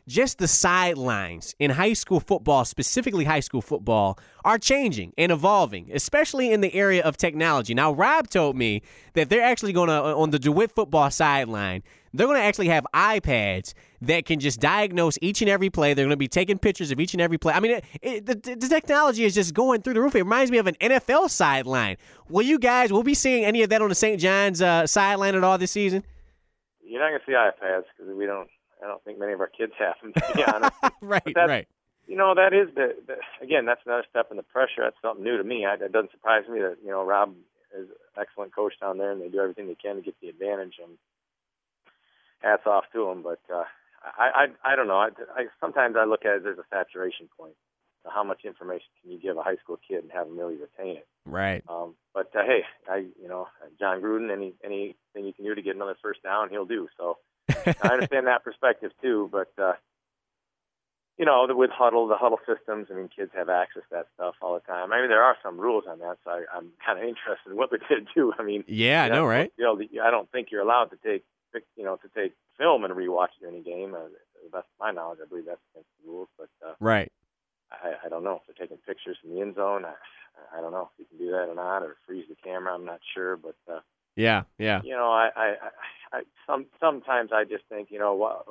just the sidelines in high school football, specifically high school football, are changing and evolving, especially in the area of technology. Now, Rob told me that they're actually going to, on the DeWitt football sideline, they're going to actually have iPads that can just diagnose each and every play. They're going to be taking pictures of each and every play. I mean, it, it, the, the technology is just going through the roof. It reminds me of an N F L sideline. Will you guys, will we be seeing any of that on the Saint John's uh, sideline at all this season? You're not going to see iPads because we don't. I don't think many of our kids have them, to be honest. right, right. You know, that is the, the again. That's another step in the pressure. That's something new to me. I, it doesn't surprise me that you know Rob is an excellent coach down there, and they do everything they can to get the advantage. And hats off to them. But uh, I, I, I don't know. I, I sometimes I look at it as there's a saturation point. So how much information can you give a high school kid and have them really retain it? Right. Um, but uh, hey, I you know John Gruden, any anything you can do to get another first down, he'll do. So I understand that perspective too. But uh, you know, with huddle, the huddle systems. I mean, kids have access to that stuff all the time. I mean, there are some rules on that, so I, I'm kind of interested in what they're going to do. I mean, yeah, I know, know, right? You know, I don't think you're allowed to take you know to take film and rewatch during a game. Uh, to the best of my knowledge, I believe that's against the rules. But uh, right. I, I don't know if they're taking pictures from the end zone. I, I don't know if you can do that or not, or freeze the camera. I'm not sure, but uh, yeah, yeah. You know, I, I, I, I some sometimes I just think, you know, well,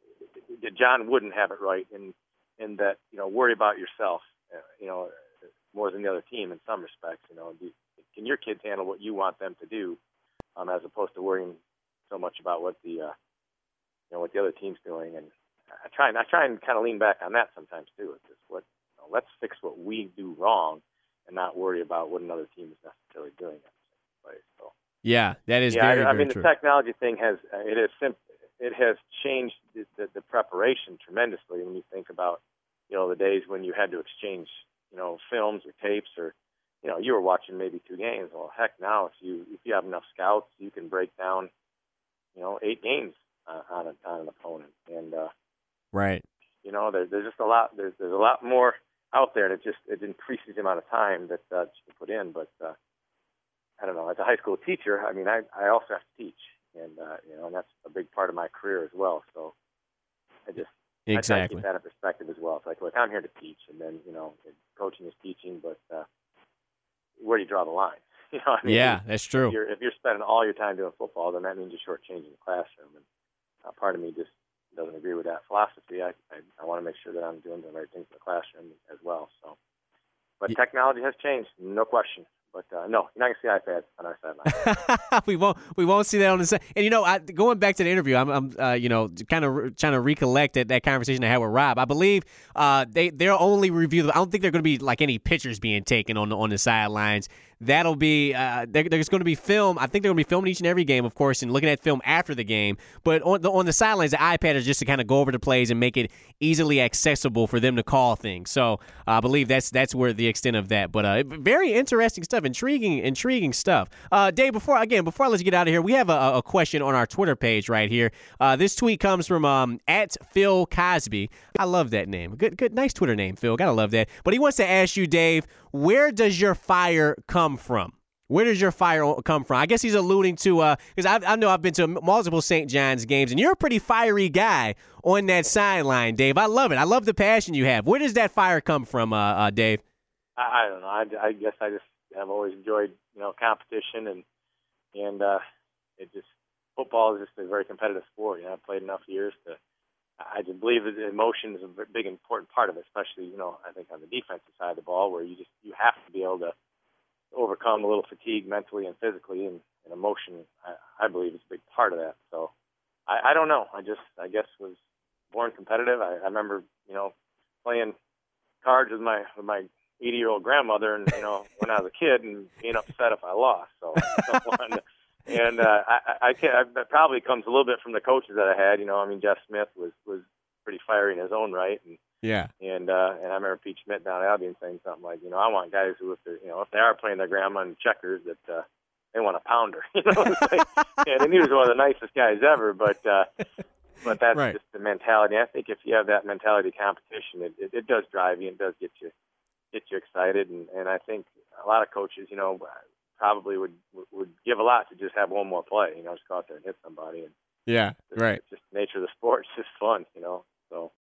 uh, John wouldn't have it right in in that, you know, worry about yourself, uh, you know, more than the other team in some respects. You know, do, can your kids handle what you want them to do, um, as opposed to worrying so much about what the, uh, you know, what the other team's doing. And I try and I try and kind of lean back on that sometimes too. It's just what you know, let's fix what we do wrong and not worry about what another team is necessarily doing at the same place. So yeah, that is yeah, very, I, I very mean true. The technology thing has uh, it is simp- it has changed the, the, the preparation tremendously when you think about you know the days when you had to exchange you know films or tapes or you know you were watching maybe two games. Well, heck, now if you if you have enough scouts, you can break down you know eight games uh, on, a, on an opponent and. Uh, Right. You know, there, there's just a lot. There's there's a lot more out there, and it just it increases the amount of time that uh, you can put in. But uh, I don't know. As a high school teacher, I mean, I I also have to teach, and uh, you know, and that's a big part of my career as well. So I just exactly I try to keep that in perspective as well. It's like, look, I'm here to teach, and then you know, coaching is teaching, but uh, where do you draw the line? You know, I mean, yeah, that's true. If you're, if you're spending all your time doing football, then that means you're shortchanging the classroom, and uh, part of me just doesn't agree with that philosophy. I, I I want to make sure that I'm doing the right things in the classroom as well. So, but yeah. Technology has changed, no question. But uh, no, you're not gonna see iPads on our sideline. we won't. We won't see that on the side. And you know, I, going back to the interview, I'm, I'm uh, you know, kind of re- trying to recollect that, that conversation I had with Rob. I believe uh, they they'll only review. I don't think there are going to be like any pictures being taken on the, on the sidelines. That'll be uh, there, there's going to be film. I think they're going to be filming each and every game, of course, and looking at film after the game. But on the on the sidelines, the iPad is just to kind of go over the plays and make it easily accessible for them to call things. So uh, I believe that's that's where the extent of that. But uh, very interesting stuff, intriguing, intriguing stuff. Uh, Dave, before again, before I let you get out of here, we have a, a question on our Twitter page right here. Uh, this tweet comes from um, at Phil Cosby. I love that name. Good, good, nice Twitter name, Phil. Gotta love that. But he wants to ask you, Dave, where does your fire come from? Where does your fire come from? I guess he's alluding to, because uh, I, I know I've been to multiple Saint John's games, and you're a pretty fiery guy on that sideline, Dave. I love it. I love the passion you have. Where does that fire come from, uh, uh, Dave? I, I don't know. I, I guess I just have always enjoyed, you know, competition, and and uh, it just football is just a very competitive sport. You know, I've played enough years to. I just believe that emotion is a big, important part of it, especially, you know, I think on the defensive side of the ball, where you just you have to be able to overcome a little fatigue mentally and physically, and, and emotion, I, I believe, is a big part of that. So I, I don't know. I just, I guess, was born competitive. I, I remember, you know, playing cards with my with my eighty-year-old grandmother, and you know, when I was a kid, and being upset if I lost. So. And uh, I, I can that probably comes a little bit from the coaches that I had. You know, I mean, Jeff Smith was, was pretty fiery in his own right, and yeah, and uh, and I remember Pete Schmidt down at Albion saying something like, you know, I want guys who, if they're, you know, if they are playing their grandma in checkers, that uh, they want to pound her. You know, like, and he was one of the nicest guys ever, but uh, but that's right. just the mentality. I think if you have that mentality of competition, it, it, it does drive you, and does get you get you excited, and, and I think a lot of coaches, you know, probably would would give a lot to just have one more play, you know, just go out there and hit somebody. And yeah, it's, right. It's just the nature of the sport. It's just fun, you know. So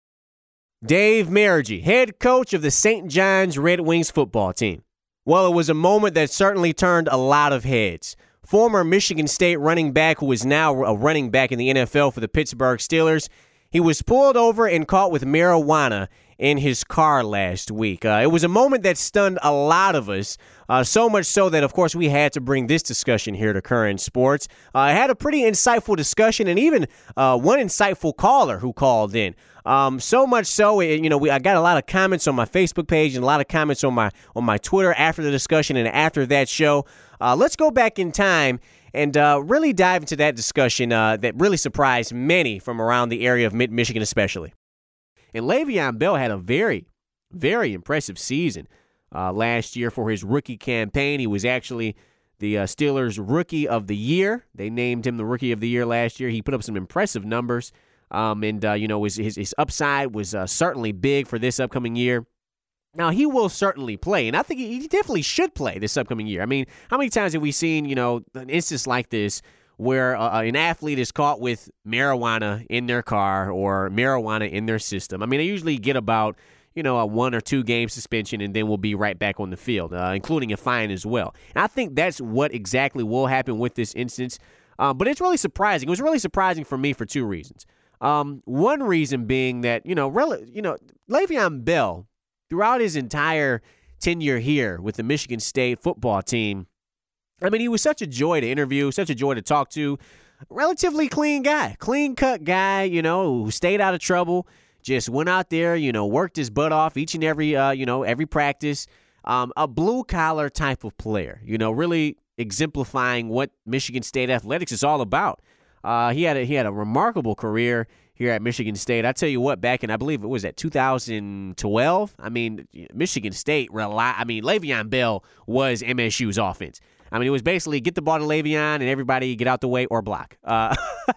Dave Meregy, head coach of the Saint John's Red Wings football team. Well, it was a moment that certainly turned a lot of heads. Former Michigan State running back, who is now a running back in the N F L for the Pittsburgh Steelers, he was pulled over and caught with marijuana in his car last week. Uh, it was a moment that stunned a lot of us, uh, so much so that, of course, we had to bring this discussion here to Current Sports. Uh, I had a pretty insightful discussion, and even uh, one insightful caller who called in. Um, so much so, you know, we I got a lot of comments on my Facebook page and a lot of comments on my on my Twitter after the discussion and after that show. Uh, let's go back in time and uh, really dive into that discussion uh, that really surprised many from around the area of Mid-Michigan especially. And Le'Veon Bell had a very, very impressive season uh, last year for his rookie campaign. He was actually the uh, Steelers' Rookie of the Year. They named him the Rookie of the Year last year. He put up some impressive numbers. Um, and, uh, you know, his, his, his upside was uh, certainly big for this upcoming year. Now, he will certainly play, and I think he definitely should play this upcoming year. I mean, how many times have we seen, you know, an instance like this where uh, an athlete is caught with marijuana in their car or marijuana in their system? I mean, they usually get about, you know, a one or two game suspension, and then we'll be right back on the field, uh, including a fine as well. And I think that's what exactly will happen with this instance. Um, but it's really surprising. It was really surprising for me for two reasons. Um, one reason being that, you know, rel- you know, Le'Veon Bell, throughout his entire tenure here with the Michigan State football team, I mean, he was such a joy to interview, such a joy to talk to. Relatively clean guy, clean-cut guy, you know, who stayed out of trouble, just went out there, you know, worked his butt off each and every, uh, you know, every practice. Um, a blue-collar type of player, you know, really exemplifying what Michigan State athletics is all about. Uh, he had a, he had a remarkable career here at Michigan State. I tell you what, back in, I believe it was at two thousand twelve, I mean, Michigan State, rely, I mean, Le'Veon Bell was M S U's offense. I mean, it was basically get the ball to Le'Veon and everybody get out the way or block. Uh,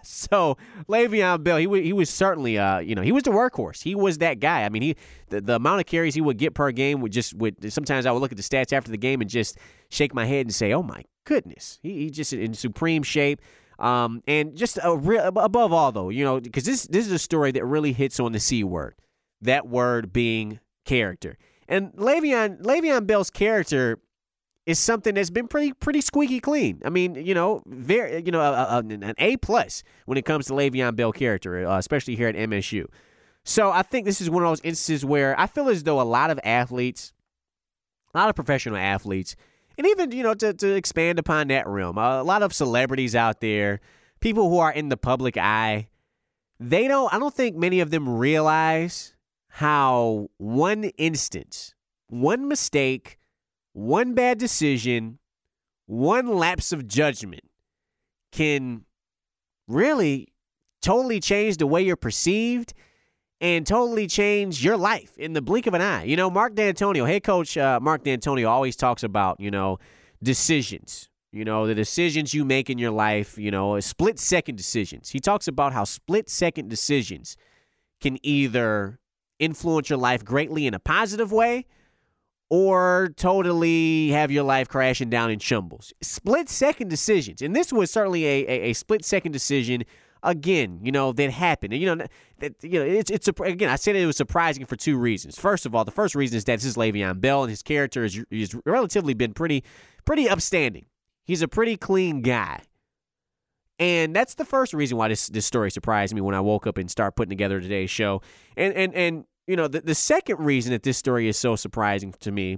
so Le'Veon Bell, he, w- he was certainly, uh, you know, he was the workhorse. He was that guy. I mean, he the, the amount of carries he would get per game would just would. Sometimes I would look at the stats after the game and just shake my head and say, "Oh my goodness, he, he just in supreme shape." Um, and just a real, above all, though, you know, because this this is a story that really hits on the C word, that word being character. And Le'Veon Le'Veon Bell's character is something that's been pretty pretty squeaky clean. I mean, you know, very you know, a, a, an A plus when it comes to Le'Veon Bell character, uh, especially here at M S U. So I think this is one of those instances where I feel as though a lot of athletes, a lot of professional athletes, and even, you know, to, to expand upon that realm, a lot of celebrities out there, people who are in the public eye, they don't, I don't think many of them realize how one instance, one mistake, one bad decision, one lapse of judgment can really totally change the way you're perceived and totally change your life in the blink of an eye. You know, Mark D'Antonio, head coach uh, Mark D'Antonio always talks about, you know, decisions. You know, the decisions you make in your life, you know, split-second decisions. He talks about how split-second decisions can either influence your life greatly in a positive way or totally have your life crashing down in shambles. Split-second decisions. And this was certainly a, a, a split-second decision, again, you know, that happened. And, you know, that, you know, it's, it's again, I said it was surprising for two reasons. First of all, the first reason is that this is Le'Veon Bell, and his character has is, is relatively been pretty, pretty upstanding. He's a pretty clean guy. And that's the first reason why this, this story surprised me when I woke up and started putting together today's show. And, and, and you know, the, the second reason that this story is so surprising to me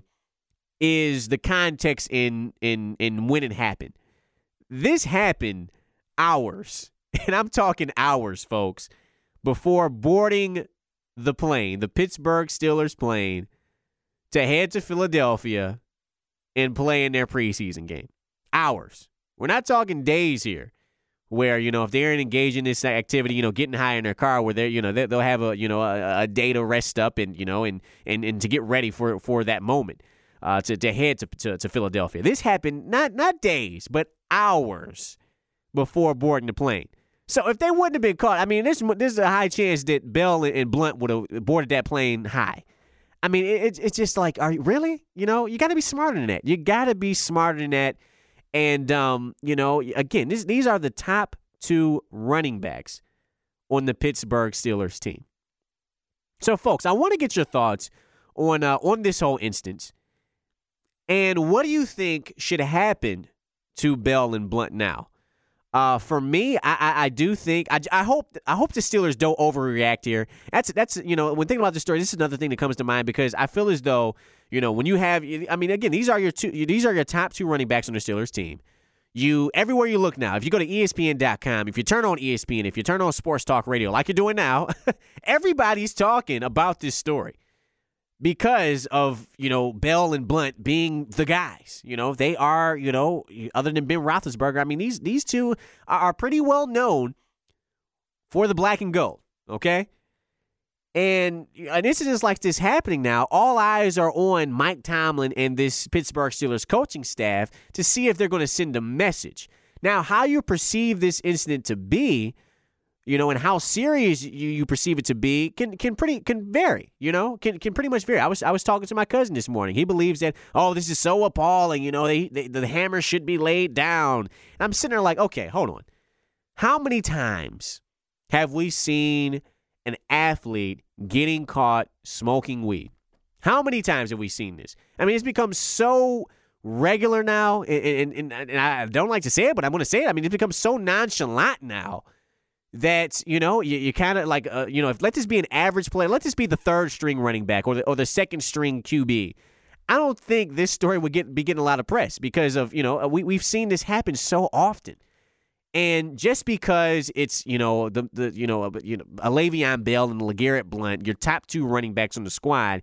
is the context in, in, in when it happened. This happened hours, and I'm talking hours, folks, before boarding the plane, the Pittsburgh Steelers plane, to head to Philadelphia and play in their preseason game. Hours. We're not talking days here where, you know, if they're engaged in this activity, you know, getting high in their car where they're, you know, they'll have a, you know, a, a day to rest up and, you know, and, and, and to get ready for, for that moment, uh, to, to head to, to, to Philadelphia. This happened not, not days, but hours before boarding the plane. So if they wouldn't have been caught, I mean, this, this is a high chance that Bell and Blunt would have boarded that plane high. I mean, it, it's just like, are you really? You know, you got to be smarter than that. You got to be smarter than that. And, um, you know, again, this, these are the top two running backs on the Pittsburgh Steelers team. So, folks, I want to get your thoughts on uh, on this whole instance. And what do you think should happen to Bell and Blunt now? Uh, for me, I, I, I do think I, I hope I hope the Steelers don't overreact here. That's that's you know when thinking about this story, this is another thing that comes to mind because I feel as though you know when you have I mean again these are your two these are your top two running backs on the Steelers team. You everywhere you look now, if you go to E S P N dot com, if you turn on E S P N, if you turn on Sports Talk Radio like you're doing now, everybody's talking about this story. Because of, you know, Bell and Blunt being the guys. You know, they are, you know, other than Ben Roethlisberger, I mean, these these two are pretty well known for the black and gold, okay? And an incident like this happening now, all eyes are on Mike Tomlin and this Pittsburgh Steelers coaching staff to see if they're going to send a message. Now, how you perceive this incident to be, you know, and how serious you, you perceive it to be can can pretty can vary, you know, can can pretty much vary. I was I was talking to my cousin this morning. He believes that, oh, this is so appalling, you know, they, they, the hammer should be laid down. And I'm sitting there like, okay, hold on. How many times have we seen an athlete getting caught smoking weed? How many times have we seen this? I mean, it's become so regular now, and, and, and I don't like to say it, but I'm going to say it. I mean, it's become so nonchalant now that, you know, you, you kind of like, uh, you know, if let this be an average player, let this be the third string running back or the, or the second string Q B. I don't think this story would get be getting a lot of press because of, you know, we, we've seen this happen so often. And just because it's, you know, the, the you know, you know, a Le'Veon Bell and LeGarrette Blunt, your top two running backs on the squad,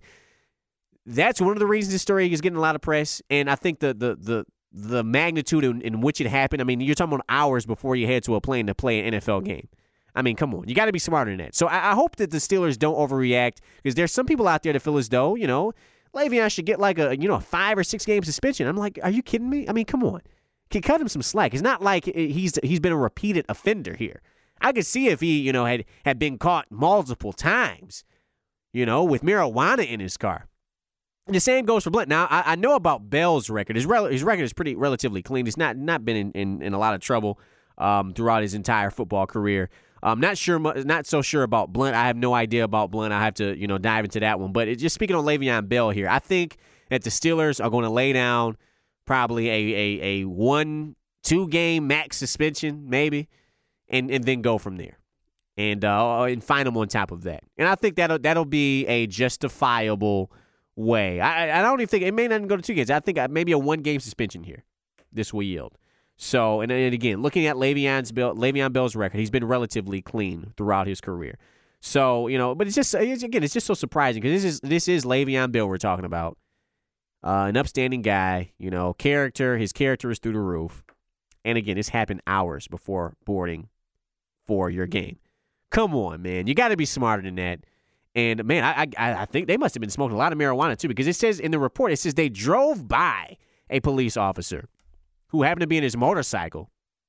that's one of the reasons this story is getting a lot of press. And I think the the the the magnitude in, in which it happened, I mean, you're talking about hours before you head to a plane to play an N F L game. I mean, come on. You got to be smarter than that. So I, I hope that the Steelers don't overreact because there's some people out there that feel as though, you know, Le'Veon should get like a, you know, a five or six game suspension. I'm like, are you kidding me? I mean, come on. Can cut him some slack. It's not like he's he's been a repeated offender here. I could see if he, you know, had, had been caught multiple times, you know, with marijuana in his car. And the same goes for Blunt. Now, I, I know about Bell's record. His, rel- his record is pretty relatively clean. He's not not been in, in, in a lot of trouble um, throughout his entire football career. I'm not sure, not so sure about Blunt. I have no idea about Blunt. I have to, you know, dive into that one. But it, just speaking on Le'Veon Bell here, I think that the Steelers are going to lay down probably a a, a one, two game max suspension, maybe, and, and then go from there, and uh, and find him on top of that. And I think that'll that'll be a justifiable way. I I don't even think it may not even go to two games. I think maybe a one game suspension here. This will yield. So, and, and again, looking at Le'Veon's Bell, Le'Veon Bell's record, he's been relatively clean throughout his career. So, you know, but it's just, it's, again, it's just so surprising because this is this is Le'Veon Bell we're talking about. Uh, an upstanding guy, you know, character, his character is through the roof. And again, this happened hours before boarding for your game. Come on, man. You got to be smarter than that. And, man, I, I I think they must have been smoking a lot of marijuana, too, because it says in the report, it says they drove by a police officer who happened to be in his motorcycle.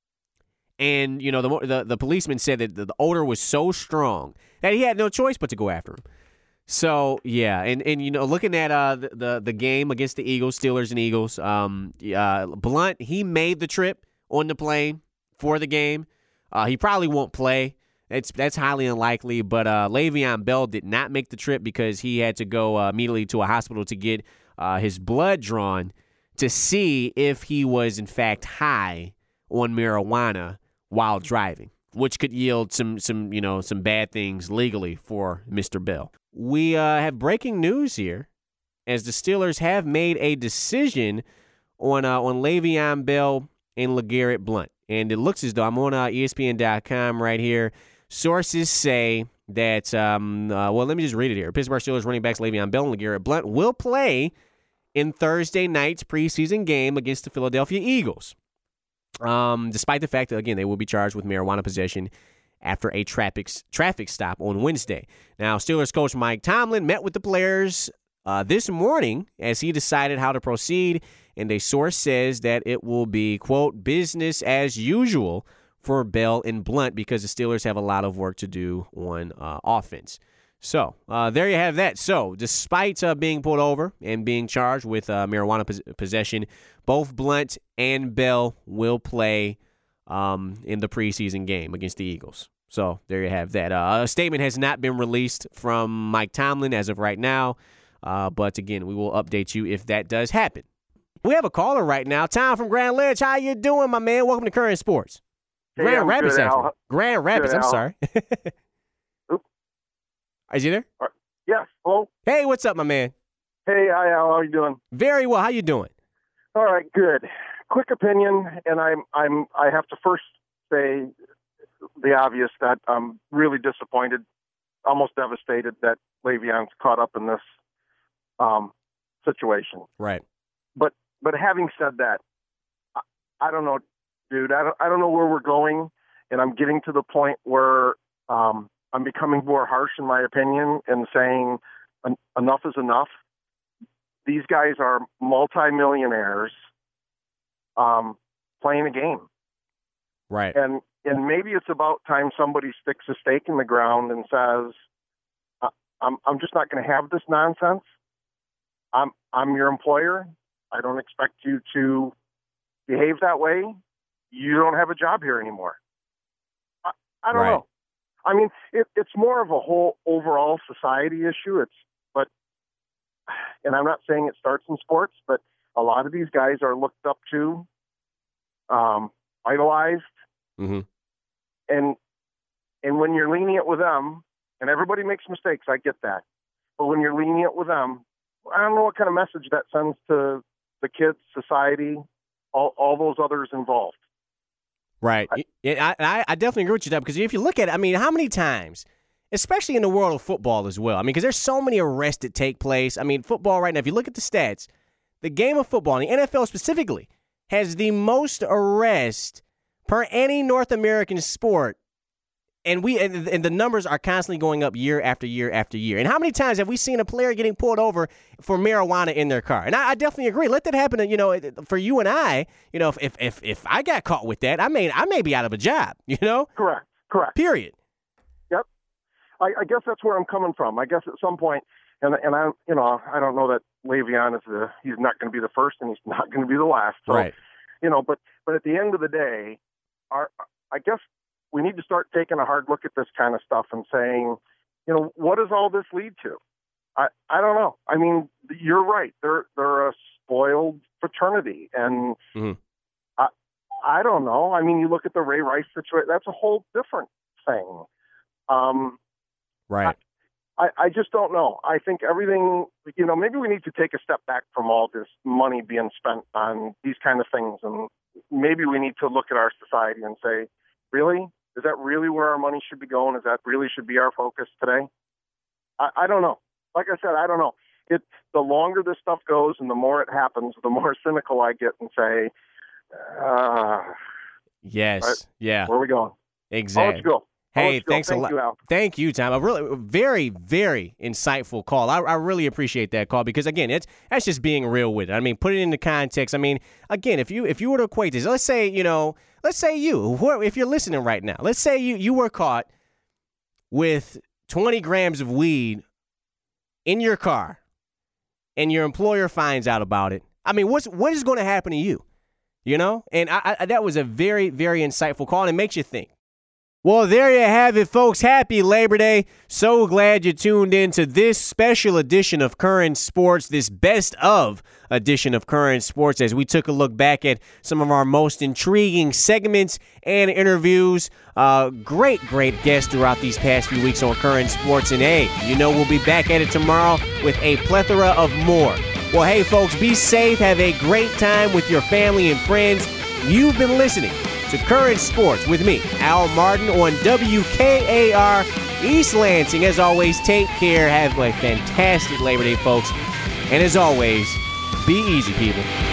And, you know, the the, the policeman said that the, the odor was so strong that he had no choice but to go after him. So, yeah, and, and you know, looking at uh, the, the, the game against the Eagles, Steelers and Eagles, um, uh, Blunt, he made the trip on the plane for the game. Uh, he probably won't play. It's, that's highly unlikely, but uh, Le'Veon Bell did not make the trip because he had to go uh, immediately to a hospital to get uh, his blood drawn to see if he was, in fact, high on marijuana while driving, which could yield some, some, you know, some bad things legally for Mister Bell. We uh, have breaking news here, as the Steelers have made a decision on uh, on Le'Veon Bell and LeGarrette Blunt, and it looks as though I'm on uh, E S P N dot com right here. Sources say that, um, uh, well, let me just read it here. Pittsburgh Steelers running backs Le'Veon Bell and LeGarrette Blunt will play in Thursday night's preseason game against the Philadelphia Eagles, um, despite the fact that, again, they will be charged with marijuana possession after a traffic traffic stop on Wednesday. Now, Steelers coach Mike Tomlin met with the players uh, this morning as he decided how to proceed, and a source says that it will be, quote, business as usual for Bell and Blunt because the Steelers have a lot of work to do on uh, offense. So, uh, there you have that. So, despite uh, being pulled over and being charged with uh, marijuana pos- possession, both Blunt and Bell will play um, in the preseason game against the Eagles. So there you have that. Uh, a statement has not been released from Mike Tomlin as of right now. Uh, but, again, we will update you if that does happen. We have a caller right now. Tom from Grand Ledge. How you doing, my man? Welcome to Current Sports. Hey, Grand I'm Rapids, good, actually. Al. Grand Rapids, Good, I'm Al. sorry. Oop. Is you there? Yes. Hello. Hey, what's up, my man? Hey, hi, Al. How you doing? Very well. How you doing? All right, good. Quick opinion, and I'm I'm I have to first say the obvious that I'm really disappointed, almost devastated that Le'Veon's caught up in this um, situation. Right. But but having said that, I, I don't know, dude. I don't I don't know where we're going, and I'm getting to the point where um, I'm becoming more harsh in my opinion and saying en- enough is enough. These guys are multimillionaires um, playing a game. Right. And and maybe it's about time somebody sticks a stake in the ground and says, I'm I'm just not going to have this nonsense. I'm I'm your employer. I don't expect you to behave that way. You don't have a job here anymore. I, I don't Right. know. I mean, it, it's more of a whole overall society issue. It's but, and I'm not saying it starts in sports, but a lot of these guys are looked up to, um, idolized, Mm-hmm. and and when you're lenient with them, and everybody makes mistakes, I get that, but when you're lenient with them, I don't know what kind of message that sends to the kids, society, all all those others involved. Right. I- Yeah, I, I, I definitely agree with you, Doug, because if you look at it, I mean, how many times, especially in the world of football as well, I mean, because there's so many arrests that take place. I mean, football right now, if you look at the stats, the game of football, and the N F L specifically, has the most arrests per any North American sport. And we and, and the numbers are constantly going up year after year after year. And how many times have we seen a player getting pulled over for marijuana in their car? And I, I definitely agree. Let that happen. You know, for you and I. You know, if if if I got caught with that, I may I may be out of a job. You know. Correct. Correct. Period. Yep. I, I guess that's where I'm coming from. I guess at some point, and and I, you know, I don't know that Le'Veon is the he's not going to be the first and he's not going to be the last. So, Right. You know, but but at the end of the day, our I guess we need to start taking a hard look at this kind of stuff and saying, you know, what does all this lead to? I I don't know. I mean, you're right. They're they're a spoiled fraternity, and Mhm. I I don't know. I mean, you look at the Ray Rice situation. That's a whole different thing. Um, Right. I, I just don't know. I think everything, you know, maybe we need to take a step back from all this money being spent on these kind of things. And maybe we need to look at our society and say, really? Is that really where our money should be going? Is that really should be our focus today? I, I don't know. Like I said, I don't know. It, the longer this stuff goes and the more it happens, the more cynical I get and say, uh, Yes. Right. Yeah. where are we going? I'll Exactly. let you go. I'll let Hey, you go. thanks a Thank lot. you, Al. Thank you, Tom. A really, very, very insightful call. I, I really appreciate that call because again, it's that's just being real with it. I mean, put it into context. I mean, again, if you if you were to equate this, let's say you know, let's say you, who- if you're listening right now, let's say you you were caught with twenty grams of weed in your car, and your employer finds out about it. I mean, what's what is going to happen to you? You know, and I, I, that was a very, very insightful call, and it makes you think. Well, there you have it, folks. Happy Labor Day. So glad you tuned in to this special edition of Current Sports, this best of edition of Current Sports, as we took a look back at some of our most intriguing segments and interviews. Uh, great, great guests throughout these past few weeks on Current Sports. And hey, you know we'll be back at it tomorrow with a plethora of more. Well, hey, folks, be safe. Have a great time with your family and friends. You've been listening to Current Sports with me, Al Martin, on W K A R East Lansing. As always, take care. Have a fantastic Labor Day, folks. And as always, be easy, people.